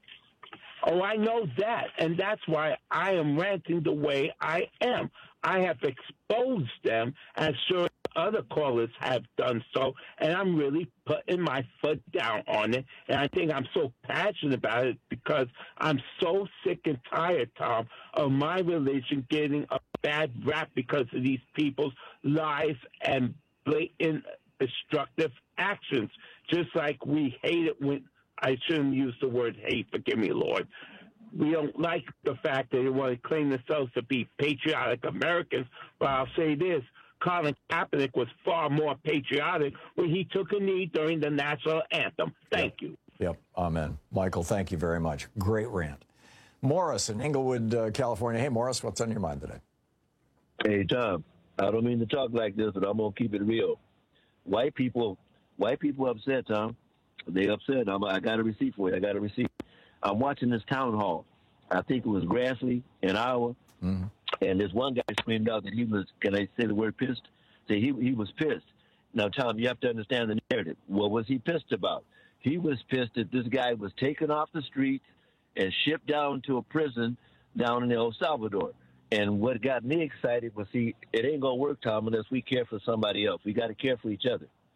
Oh, I know that, and that's why I am ranting the way I am. I have exposed them, as sure other callers have done so, and I'm really putting my foot down on it. And I think I'm so passionate about it because I'm so sick and tired, Tom, of my religion getting a bad rap because of these people's lies and blatant destructive actions. Just like we hate it when I shouldn't use the word hate, forgive me, Lord. We don't like the fact that they want to claim themselves to be patriotic Americans, but I'll say this. Colin Kaepernick was far more patriotic when he took a knee during the national anthem. Thank Yep. you. Yep. Amen. Michael, thank you very much. Great rant. Morris in Inglewood, uh, California. Hey, Morris, what's on your mind today? Hey, Tom, I don't mean to talk like this, but I'm going to keep it real. White people, white people upset, Tom. They upset. I'm, I got a receipt for you. I got a receipt. I'm watching this town hall. I think it was Grassley in Iowa. Mm-hmm. And this one guy screamed out that he was, can I say the word pissed? Say he, he was pissed. Now, Tom, you have to understand the narrative. What was he pissed about? He was pissed that this guy was taken off the street and shipped down to a prison down in El Salvador. And what got me excited was, see, it ain't going to work, Tom, unless we care for somebody else. We got to care for each other.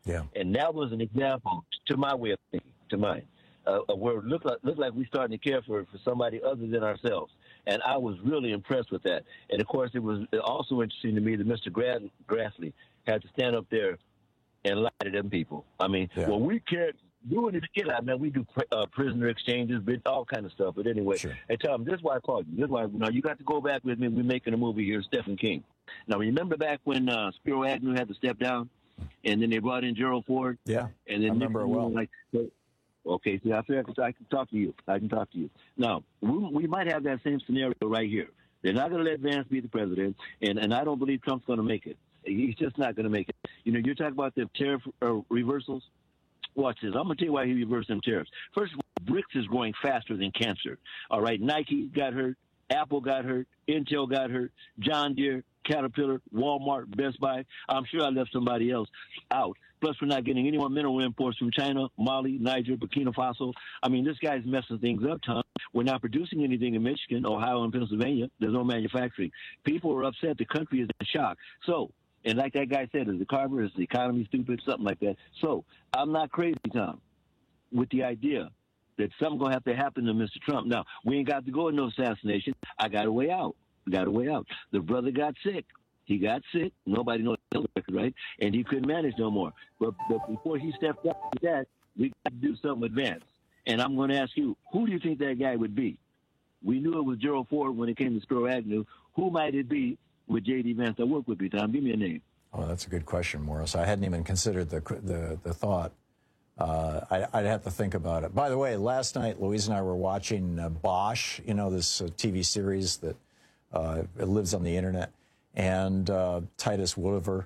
Yeah. And that was an example, to my way of thinking, to mine, uh, where it looked like, looked like we starting to care for, for somebody other than ourselves. And I was really impressed with that. And, of course, it was also interesting to me that Mister Grad- Grassley had to stand up there and lie to them people. I mean, yeah. well, we can't do it again. I mean, we do uh, prisoner exchanges, all kind of stuff. But anyway, sure. Hey, Tom, this is why I called you. This is why, now, you got to go back with me. We're making a movie here, Stephen King. Now, remember back when uh, Spiro Agnew had to step down? And then they brought in Gerald Ford? Yeah, and then I remember it well. Like, okay, see, I feel like I can talk to you. I can talk to you. Now, we, we might have that same scenario right here. They're not going to let Vance be the president, and, and I don't believe Trump's going to make it. He's just not going to make it. You know, you're talking about the tariff uh, reversals. Watch this. I'm going to tell you why he reversed them tariffs. First of all, bricks is growing faster than cancer. All right, Nike got hurt. Apple got hurt. Intel got hurt. John Deere, Caterpillar, Walmart, Best Buy. I'm sure I left somebody else out. Plus, we're not getting any more mineral imports from China, Mali, Niger, Burkina Faso. I mean, this guy's messing things up, Tom. We're not producing anything in Michigan, Ohio, and Pennsylvania. There's no manufacturing. People are upset. The country is in shock. So, and like that guy said, is the Carver, is the economy stupid, something like that. So, I'm not crazy, Tom, with the idea that something's going to have to happen to Mister Trump. Now, we ain't got to go in no assassination. I got a way out. Got a way out. The brother got sick. He got sick. Nobody knows the record, right? And he couldn't manage no more. But, but before he stepped up to that, we got to do something with Vance. And I'm going to ask you, who do you think that guy would be? We knew it was Gerald Ford when it came to Spiro Agnew. Who might it be with J D. Vance that work with me, Tom? Give me a name. Oh, that's a good question, Morris. I hadn't even considered the the, the thought. Uh, I, I'd have to think about it. By the way, last night, Louise and I were watching uh, Bosch, you know, this uh, T V series that uh, it lives on the internet, and uh, Titus Woodiver,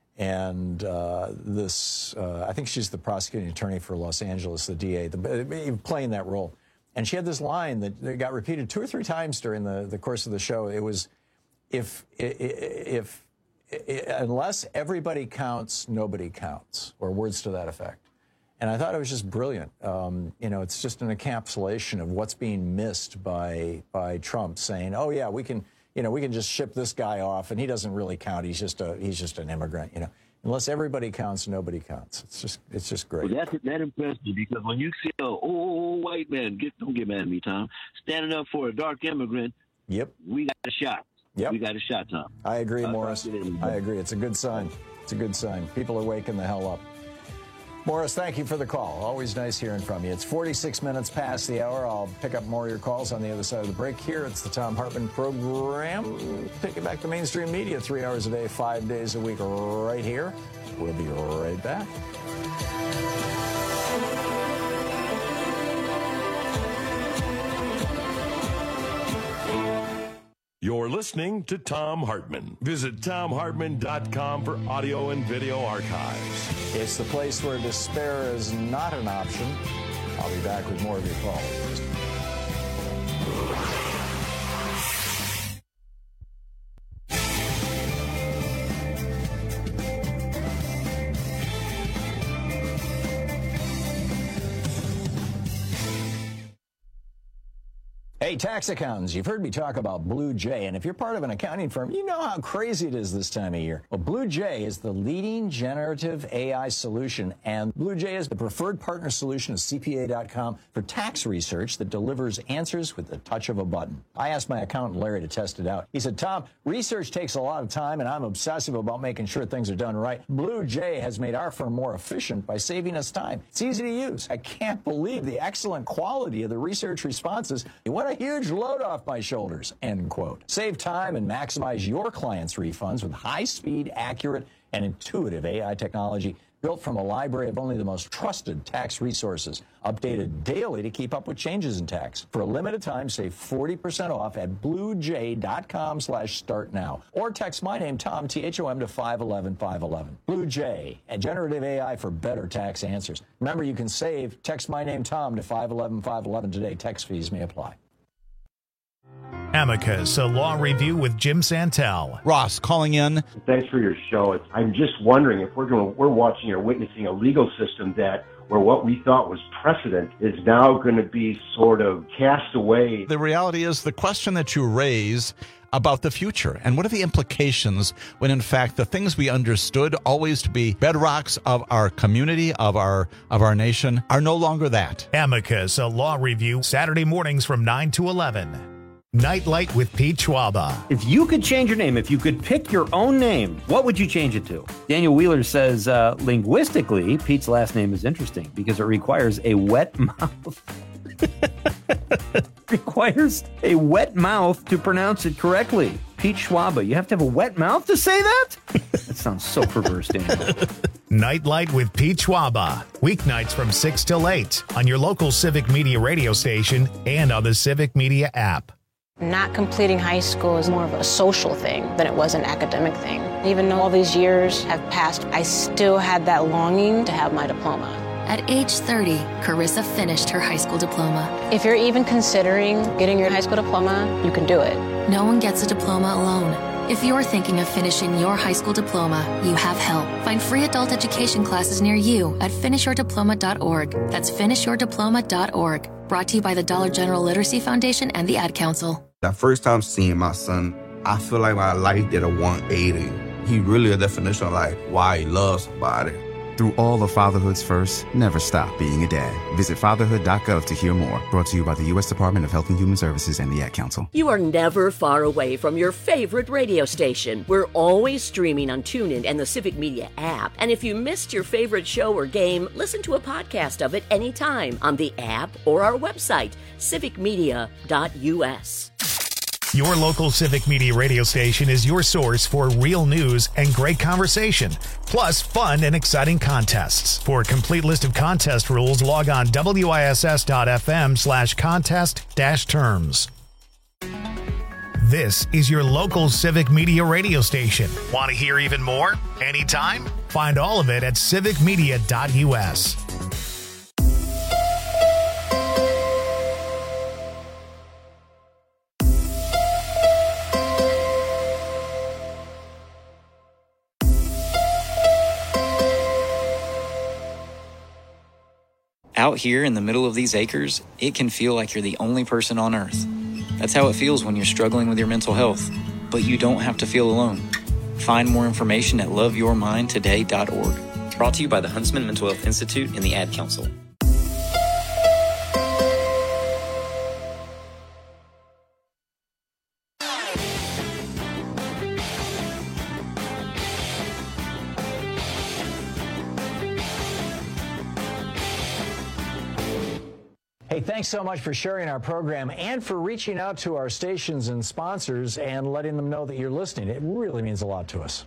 and uh, this, uh, I think she's the prosecuting attorney for Los Angeles, the D A, the, playing that role. And she had this line that, that got repeated two or three times during the, the course of the show. It was, if, if, if, unless everybody counts, nobody counts, or words to that effect. And I thought it was just brilliant. Um, you know, it's just an encapsulation of what's being missed by by Trump saying, "Oh yeah, we can, you know, we can just ship this guy off, and he doesn't really count. He's just a he's just an immigrant." You know, unless everybody counts, nobody counts. It's just it's just great. Well, that that impressed me because when you see a old white man, get don't get mad at me, Tom, standing up for a dark immigrant. Yep, we got a shot. Yep, we got a shot, Tom. I agree, uh, Morris. I agree. It's a good sign. It's a good sign. People are waking the hell up. Morris, thank you for the call. Always nice hearing from you. It's forty-six minutes past the hour. I'll pick up more of your calls on the other side of the break. Here, it's the Tom Hartman program. Take it back to mainstream media three hours a day, five days a week, right here. We'll be right back. You're listening to Tom Hartman. Visit tom hartman dot com for audio and video archives. It's the place where despair is not an option. I'll be back with more of your calls. Hey, tax accountants, you've heard me talk about Blue Jay, and if you're part of an accounting firm, you know how crazy it is this time of year. Well, Blue Jay is the leading generative A I solution, and Blue Jay is the preferred partner solution of C P A dot com for tax research that delivers answers with the touch of a button. I asked my accountant, Larry, to test it out. He said, Tom, research takes a lot of time, and I'm obsessive about making sure things are done right. Blue Jay has made our firm more efficient by saving us time. It's easy to use. I can't believe the excellent quality of the research responses. What a huge load off my shoulders, end quote. Save time and maximize your clients' refunds with high-speed, accurate, and intuitive A I technology built from a library of only the most trusted tax resources, updated daily to keep up with changes in tax. For a limited time, save forty percent off at blue jay dot com slash start now. Or text my name, Tom, T H O M, to five one one five one one. Blue Jay, and generative A I for better tax answers. Remember, you can save. Text my name, Tom, to five one one five one one today. Text fees may apply. Amicus, a law review with Jim Santel. Ross calling in. Thanks for your show. It's, I'm just wondering if we're going, we're watching or witnessing a legal system that where what we thought was precedent is now going to be sort of cast away. The reality is the question that you raise, about the future? And what are the implications when, in fact, the things we understood always to be bedrocks of our community, of our of our nation, are no longer that? Amicus, a law review, Saturday mornings from nine to eleven. Nightlight with Pete Schwaba. If you could change your name, if you could pick your own name, what would you change it to? Daniel Wheeler says, uh, linguistically, Pete's last name is interesting because it requires a wet mouth. requires a wet mouth to pronounce it correctly. Pete Schwaba, you have to have a wet mouth to say that? That sounds so perverse, Daniel. Nightlight with Pete Schwaba. Weeknights from six till eight on your local Civic Media radio station and on the Civic Media app. Not completing high school is more of a social thing than it was an academic thing. Even though all these years have passed, I still had that longing to have my diploma. At age thirty, Carissa finished her high school diploma. If you're even considering getting your high school diploma, you can do it. No one gets a diploma alone. If you're thinking of finishing your high school diploma, you have help. Find free adult education classes near you at finish your diploma dot org. That's finish your diploma dot org. Brought to you by the Dollar General Literacy Foundation and the Ad Council. The first time seeing my son, I feel like my life did a one eighty. He really a definition of like why he loves somebody. Through all of fatherhood's first, never stop being a dad. Visit fatherhood dot gov to hear more. Brought to you by the U S Department of Health and Human Services and the Ad Council. You are never far away from your favorite radio station. We're always streaming on TuneIn and the Civic Media app. And if you missed your favorite show or game, listen to a podcast of it anytime on the app or our website, civic media dot u s. Your local Civic Media radio station is your source for real news and great conversation, plus fun and exciting contests. For a complete list of contest rules, log on W I S S dot F M slash contest dash terms. This is your local Civic Media radio station. Want to hear even more? Anytime? Find all of it at civic media dot u s. Out here in the middle of these acres, it can feel like you're the only person on Earth. That's how it feels when you're struggling with your mental health. But you don't have to feel alone. Find more information at love your mind today dot org. Brought to you by the Huntsman Mental Health Institute and the Ad Council. Hey, thanks so much for sharing our program and for reaching out to our stations and sponsors and letting them know that you're listening. It really means a lot to us.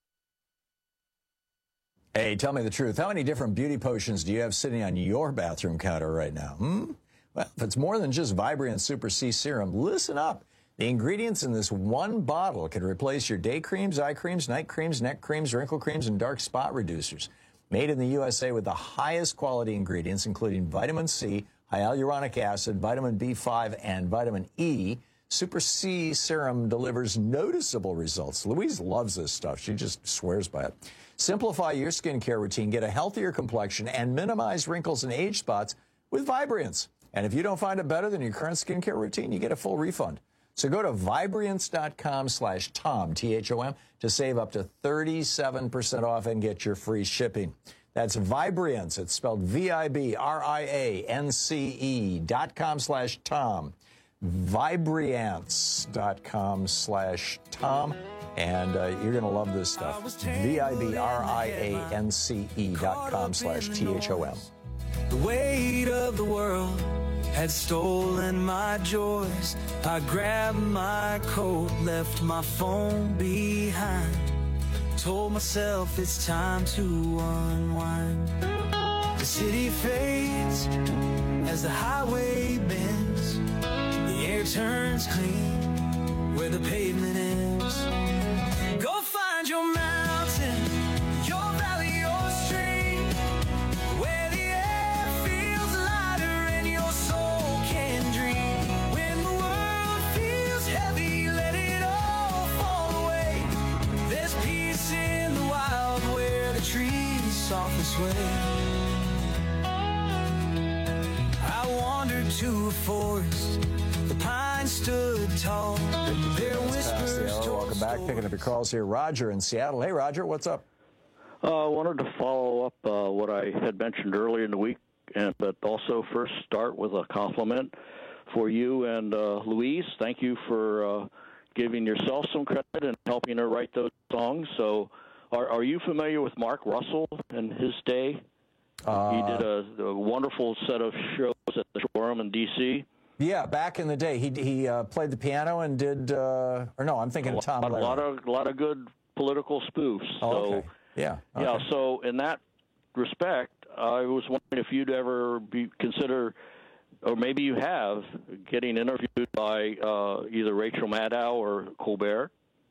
Hey, tell me the truth. How many different beauty potions do you have sitting on your bathroom counter right now? Hmm? Well, if it's more than just Vibrant Super C Serum, listen up. The ingredients in this one bottle can replace your day creams, eye creams, night creams, neck creams, wrinkle creams, and dark spot reducers. Made in the U S A with the highest quality ingredients, including vitamin C, hyaluronic acid, vitamin B five, and vitamin E, Super C Serum delivers noticeable results. Louise loves this stuff. She just swears by it. Simplify your skincare routine, get a healthier complexion, and minimize wrinkles and age spots with Vibrance. And if you don't find it better than your current skincare routine, you get a full refund. So go to Vibrance dot com slash Tom, T H O M, to save up to thirty-seven percent off and get your free shipping. That's Vibrance. It's spelled V I B R I A N C E dot com slash Tom. Vibrance dot com slash Tom. And uh, you're going to love this stuff. V I B R I A N C E dot com slash T H O M. The weight of the world had stolen my joys. I grabbed my coat, left my phone behind. Told myself it's time to unwind. The city fades as the highway bends. The air turns clean where the pavement ends. Go find your mountain, your valley, your stream, where the air feels lighter and your soul can dream. When the world feels heavy, let it all fall away. There's peace in the wild where the trees softly sway. I wandered to a forest, the pines stood tall, their whispers Welcome back. Picking up your calls here. Roger in Seattle. Hey, Roger, what's up? Uh, I wanted to follow up uh, what I had mentioned earlier in the week, and but also first start with a compliment for you and uh, Louise. Thank you for uh, giving yourself some credit and helping her write those songs. So are, are you familiar with Mark Russell and his day? Uh, he did a, a wonderful set of shows at the Shoreham in D C Yeah, back in the day, he he uh, played the piano and did. Uh, or no, I'm thinking a of Tom. lot, a lot of a lot of good political spoofs. Oh, so, okay. Yeah. Okay. Yeah. So in that respect, I was wondering if you'd ever be consider, or maybe you have, getting interviewed by uh, either Rachel Maddow or Colbert.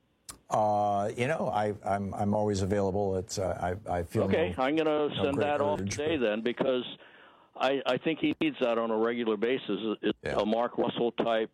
Uh, you know, I, I'm I'm always available. It's uh, I I feel Okay, no, I'm going to no send great that off urge, today then, because I, I think he needs that on a regular basis. It's Yeah. a Mark Russell type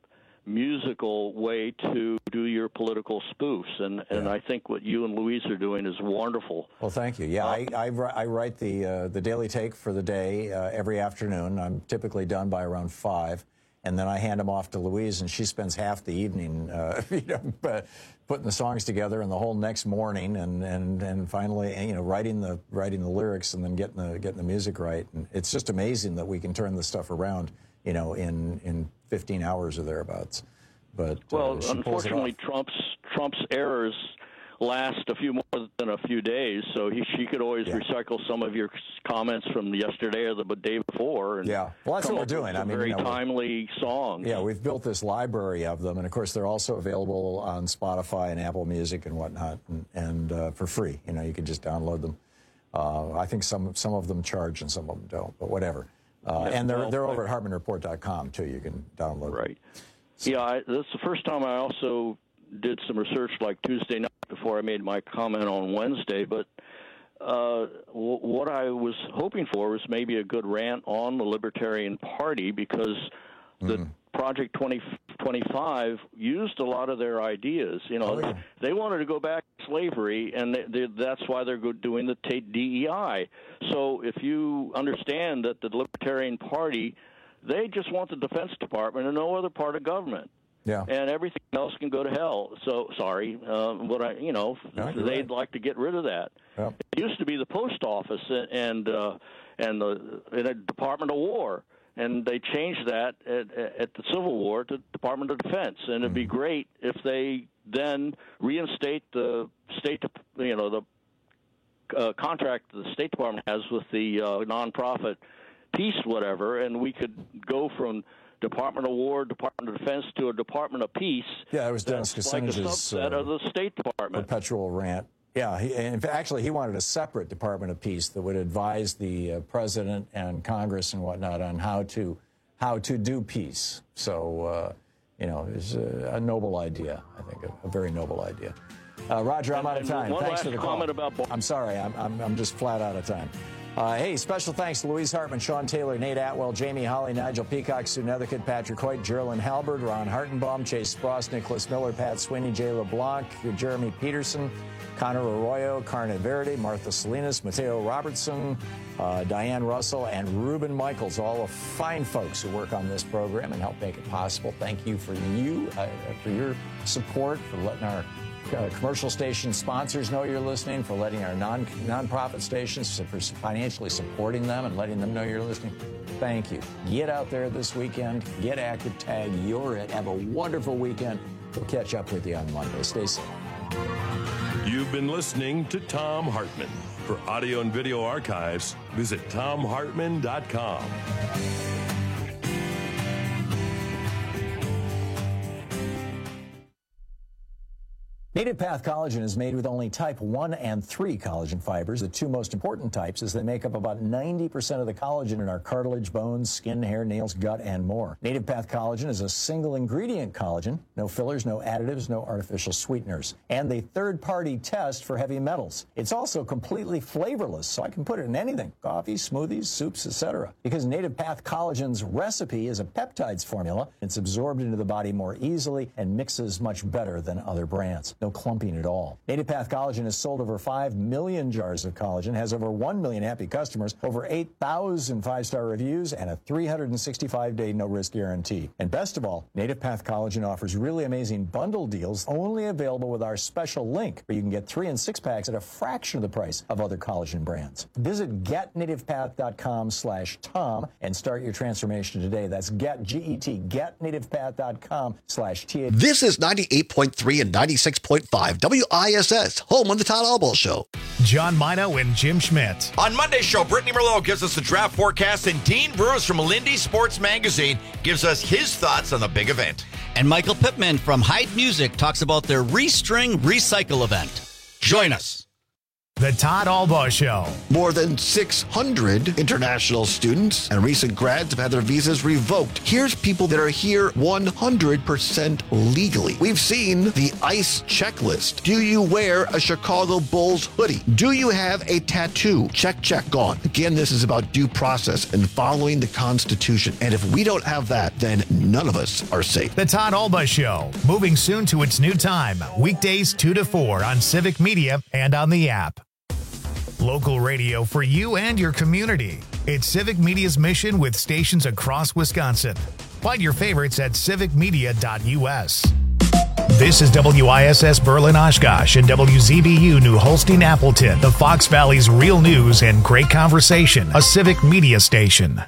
musical way to do your political spoofs, and, and I think what you and Louise are doing is wonderful. Well, thank you. Yeah, I, I, wri- I write the uh, the daily take for the day uh, every afternoon. I'm typically done by around five, and then I hand them off to Louise, and she spends half the evening, uh, you know, uh, putting the songs together, and the whole next morning, and and and finally, you know, writing the writing the lyrics, and then getting the getting the music right. And it's just amazing that we can turn this stuff around, you know, in in fifteen hours or thereabouts. But Well, uh, she pulls it unfortunately, off. Trump's Trump's errors last a few more than a few days, so he, she could always Yeah. recycle some of your comments from yesterday or the day before. And Yeah. Well, that's come what we're up with doing. some I mean, very you know, timely songs. Yeah, we've built this library of them, and of course, they're also available on Spotify and Apple Music and whatnot, and, and uh, for free. You know, you can just download them. Uh, I think some some of them charge and some of them don't, but whatever. Uh, Yeah, and they're well, they're over at Hartman Report dot com too. You can download them. Right. Yeah, I, that's the first time I also did some research like Tuesday night before I made my comment on Wednesday. But uh, w- what I was hoping for was maybe a good rant on the Libertarian Party, because the Mm. Project twenty twenty-five used a lot of their ideas. You know, Oh, yeah. they wanted to go back to slavery, and they, they, that's why they're go- doing the t- D E I. So if you understand that the Libertarian Party, they just want the Defense Department and no other part of government. Yeah. And everything else can go to hell. So sorry, uh, what I you know No, you're they'd right. like to get rid of that. Yep. It used to be the post office and uh, and the and the Department of War, and they changed that at, at the Civil War to Department of Defense. And it'd be Mm-hmm. great if they then reinstate the state, you know, the uh, contract the State Department has with the uh, nonprofit peace, whatever, and we could go from Department of War, Department of Defense to a Department of Peace. Yeah, it was Dennis That's like a Kucinich's subset uh, of the State Department. perpetual rant. Yeah, he, in fact, actually, he wanted a separate Department of Peace that would advise the uh, president and Congress and whatnot on how to how to do peace. So, uh, you know, it's a, a noble idea. I think a, a very noble idea. Uh, Roger, I'm And- out of and time. one Thanks last for the call. comment about Bar- I'm sorry. I'm, I'm I'm just flat out of time. Uh, hey, special thanks to Louise Hartman, Sean Taylor, Nate Atwell, Jamie Holly, Nigel Peacock, Sue Nethercutt, Patrick Hoyt, Geraldine Halberd, Ron Hartenbaum, Chase Spross, Nicholas Miller, Pat Sweeney, Jay LeBlanc, Jeremy Peterson, Connor Arroyo, Carne Verde, Martha Salinas, Mateo Robertson, uh, Diane Russell, and Ruben Michaels, all the fine folks who work on this program and help make it possible. Thank you for you, uh, for your support, for letting our Uh, commercial station sponsors know you're listening, for letting our non nonprofit stations, for financially supporting them and letting them know you're listening. Thank you. Get out there this weekend. Get active. Tag You're It. Have a wonderful weekend. We'll catch up with you on Monday. Stay safe. You've been listening to Tom Hartman. For audio and video archives, visit tom hartman dot com. Native Path Collagen is made with only type one and three collagen fibers, the two most important types, as they make up about ninety percent of the collagen in our cartilage, bones, skin, hair, nails, gut, and more. Native Path Collagen is a single ingredient collagen, no fillers, no additives, no artificial sweeteners, and a third-party test for heavy metals. It's also completely flavorless, so I can put it in anything, coffee, smoothies, soups, et cetera. Because Native Path Collagen's recipe is a peptides formula, it's absorbed into the body more easily and mixes much better than other brands. No no clumping at all. Native Path Collagen has sold over five million jars of collagen, has over one million happy customers, over eight thousand five-star reviews, and a three hundred sixty-five day no-risk guarantee. And best of all, Native Path Collagen offers really amazing bundle deals only available with our special link, where you can get three and six packs at a fraction of the price of other collagen brands. Visit getnativepath.com slash Tom and start your transformation today. That's get, G E T, getnativepath.com slash T H. This is ninety-eight point three and ninety-six point five W I S S, home of the Todd Albaugh Show. John Mino and Jim Schmidt. On Monday's show, Brittany Merlot gives us the draft forecast, and Dean Bruce from Lindy Sports Magazine gives us his thoughts on the big event. And Michael Pittman from Hyde Music talks about their Restring Recycle event. Join us. The Todd Albaugh Show. More than six hundred international students and recent grads have had their visas revoked. Here's people that are here one hundred percent legally. We've seen the ICE checklist. Do you wear a Chicago Bulls hoodie? Do you have a tattoo? Check, check, gone. Again, this is about due process and following the Constitution. And if we don't have that, then none of us are safe. The Todd Albaugh Show, moving soon to its new time. Weekdays two to four on Civic Media and on the app. Local radio for you and your community. It's Civic Media's mission with stations across Wisconsin. Find your favorites at civic media dot U S. This is W I S S Berlin Oshkosh and W Z B U New Holstein Appleton, the Fox Valley's real news and great conversation, a Civic Media station.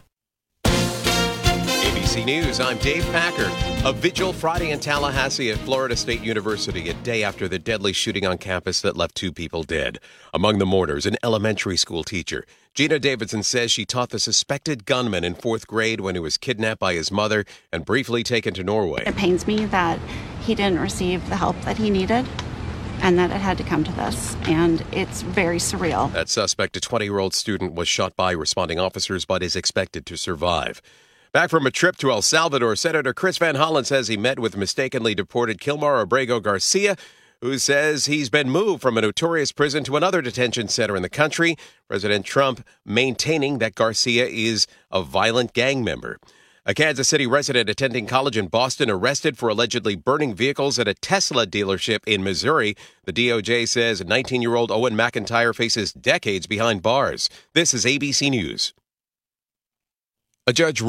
A B C News, I'm Dave Packer. A vigil Friday in Tallahassee at Florida State University, a day after the deadly shooting on campus that left two people dead. Among the mourners, an elementary school teacher. Gina Davidson says she taught the suspected gunman in fourth grade when he was kidnapped by his mother and briefly taken to Norway. It pains me that he didn't receive the help that he needed and that it had to come to this, and it's very surreal. That suspect, a twenty-year-old student, was shot by responding officers but is expected to survive. Back from a trip to El Salvador, Senator Chris Van Hollen says he met with mistakenly deported Kilmar Abrego Garcia, who says he's been moved from a notorious prison to another detention center in the country. President Trump maintaining that Garcia is a violent gang member. A Kansas City resident attending college in Boston arrested for allegedly burning vehicles at a Tesla dealership in Missouri. The D O J says nineteen-year-old Owen McIntyre faces decades behind bars. This is A B C News. A judge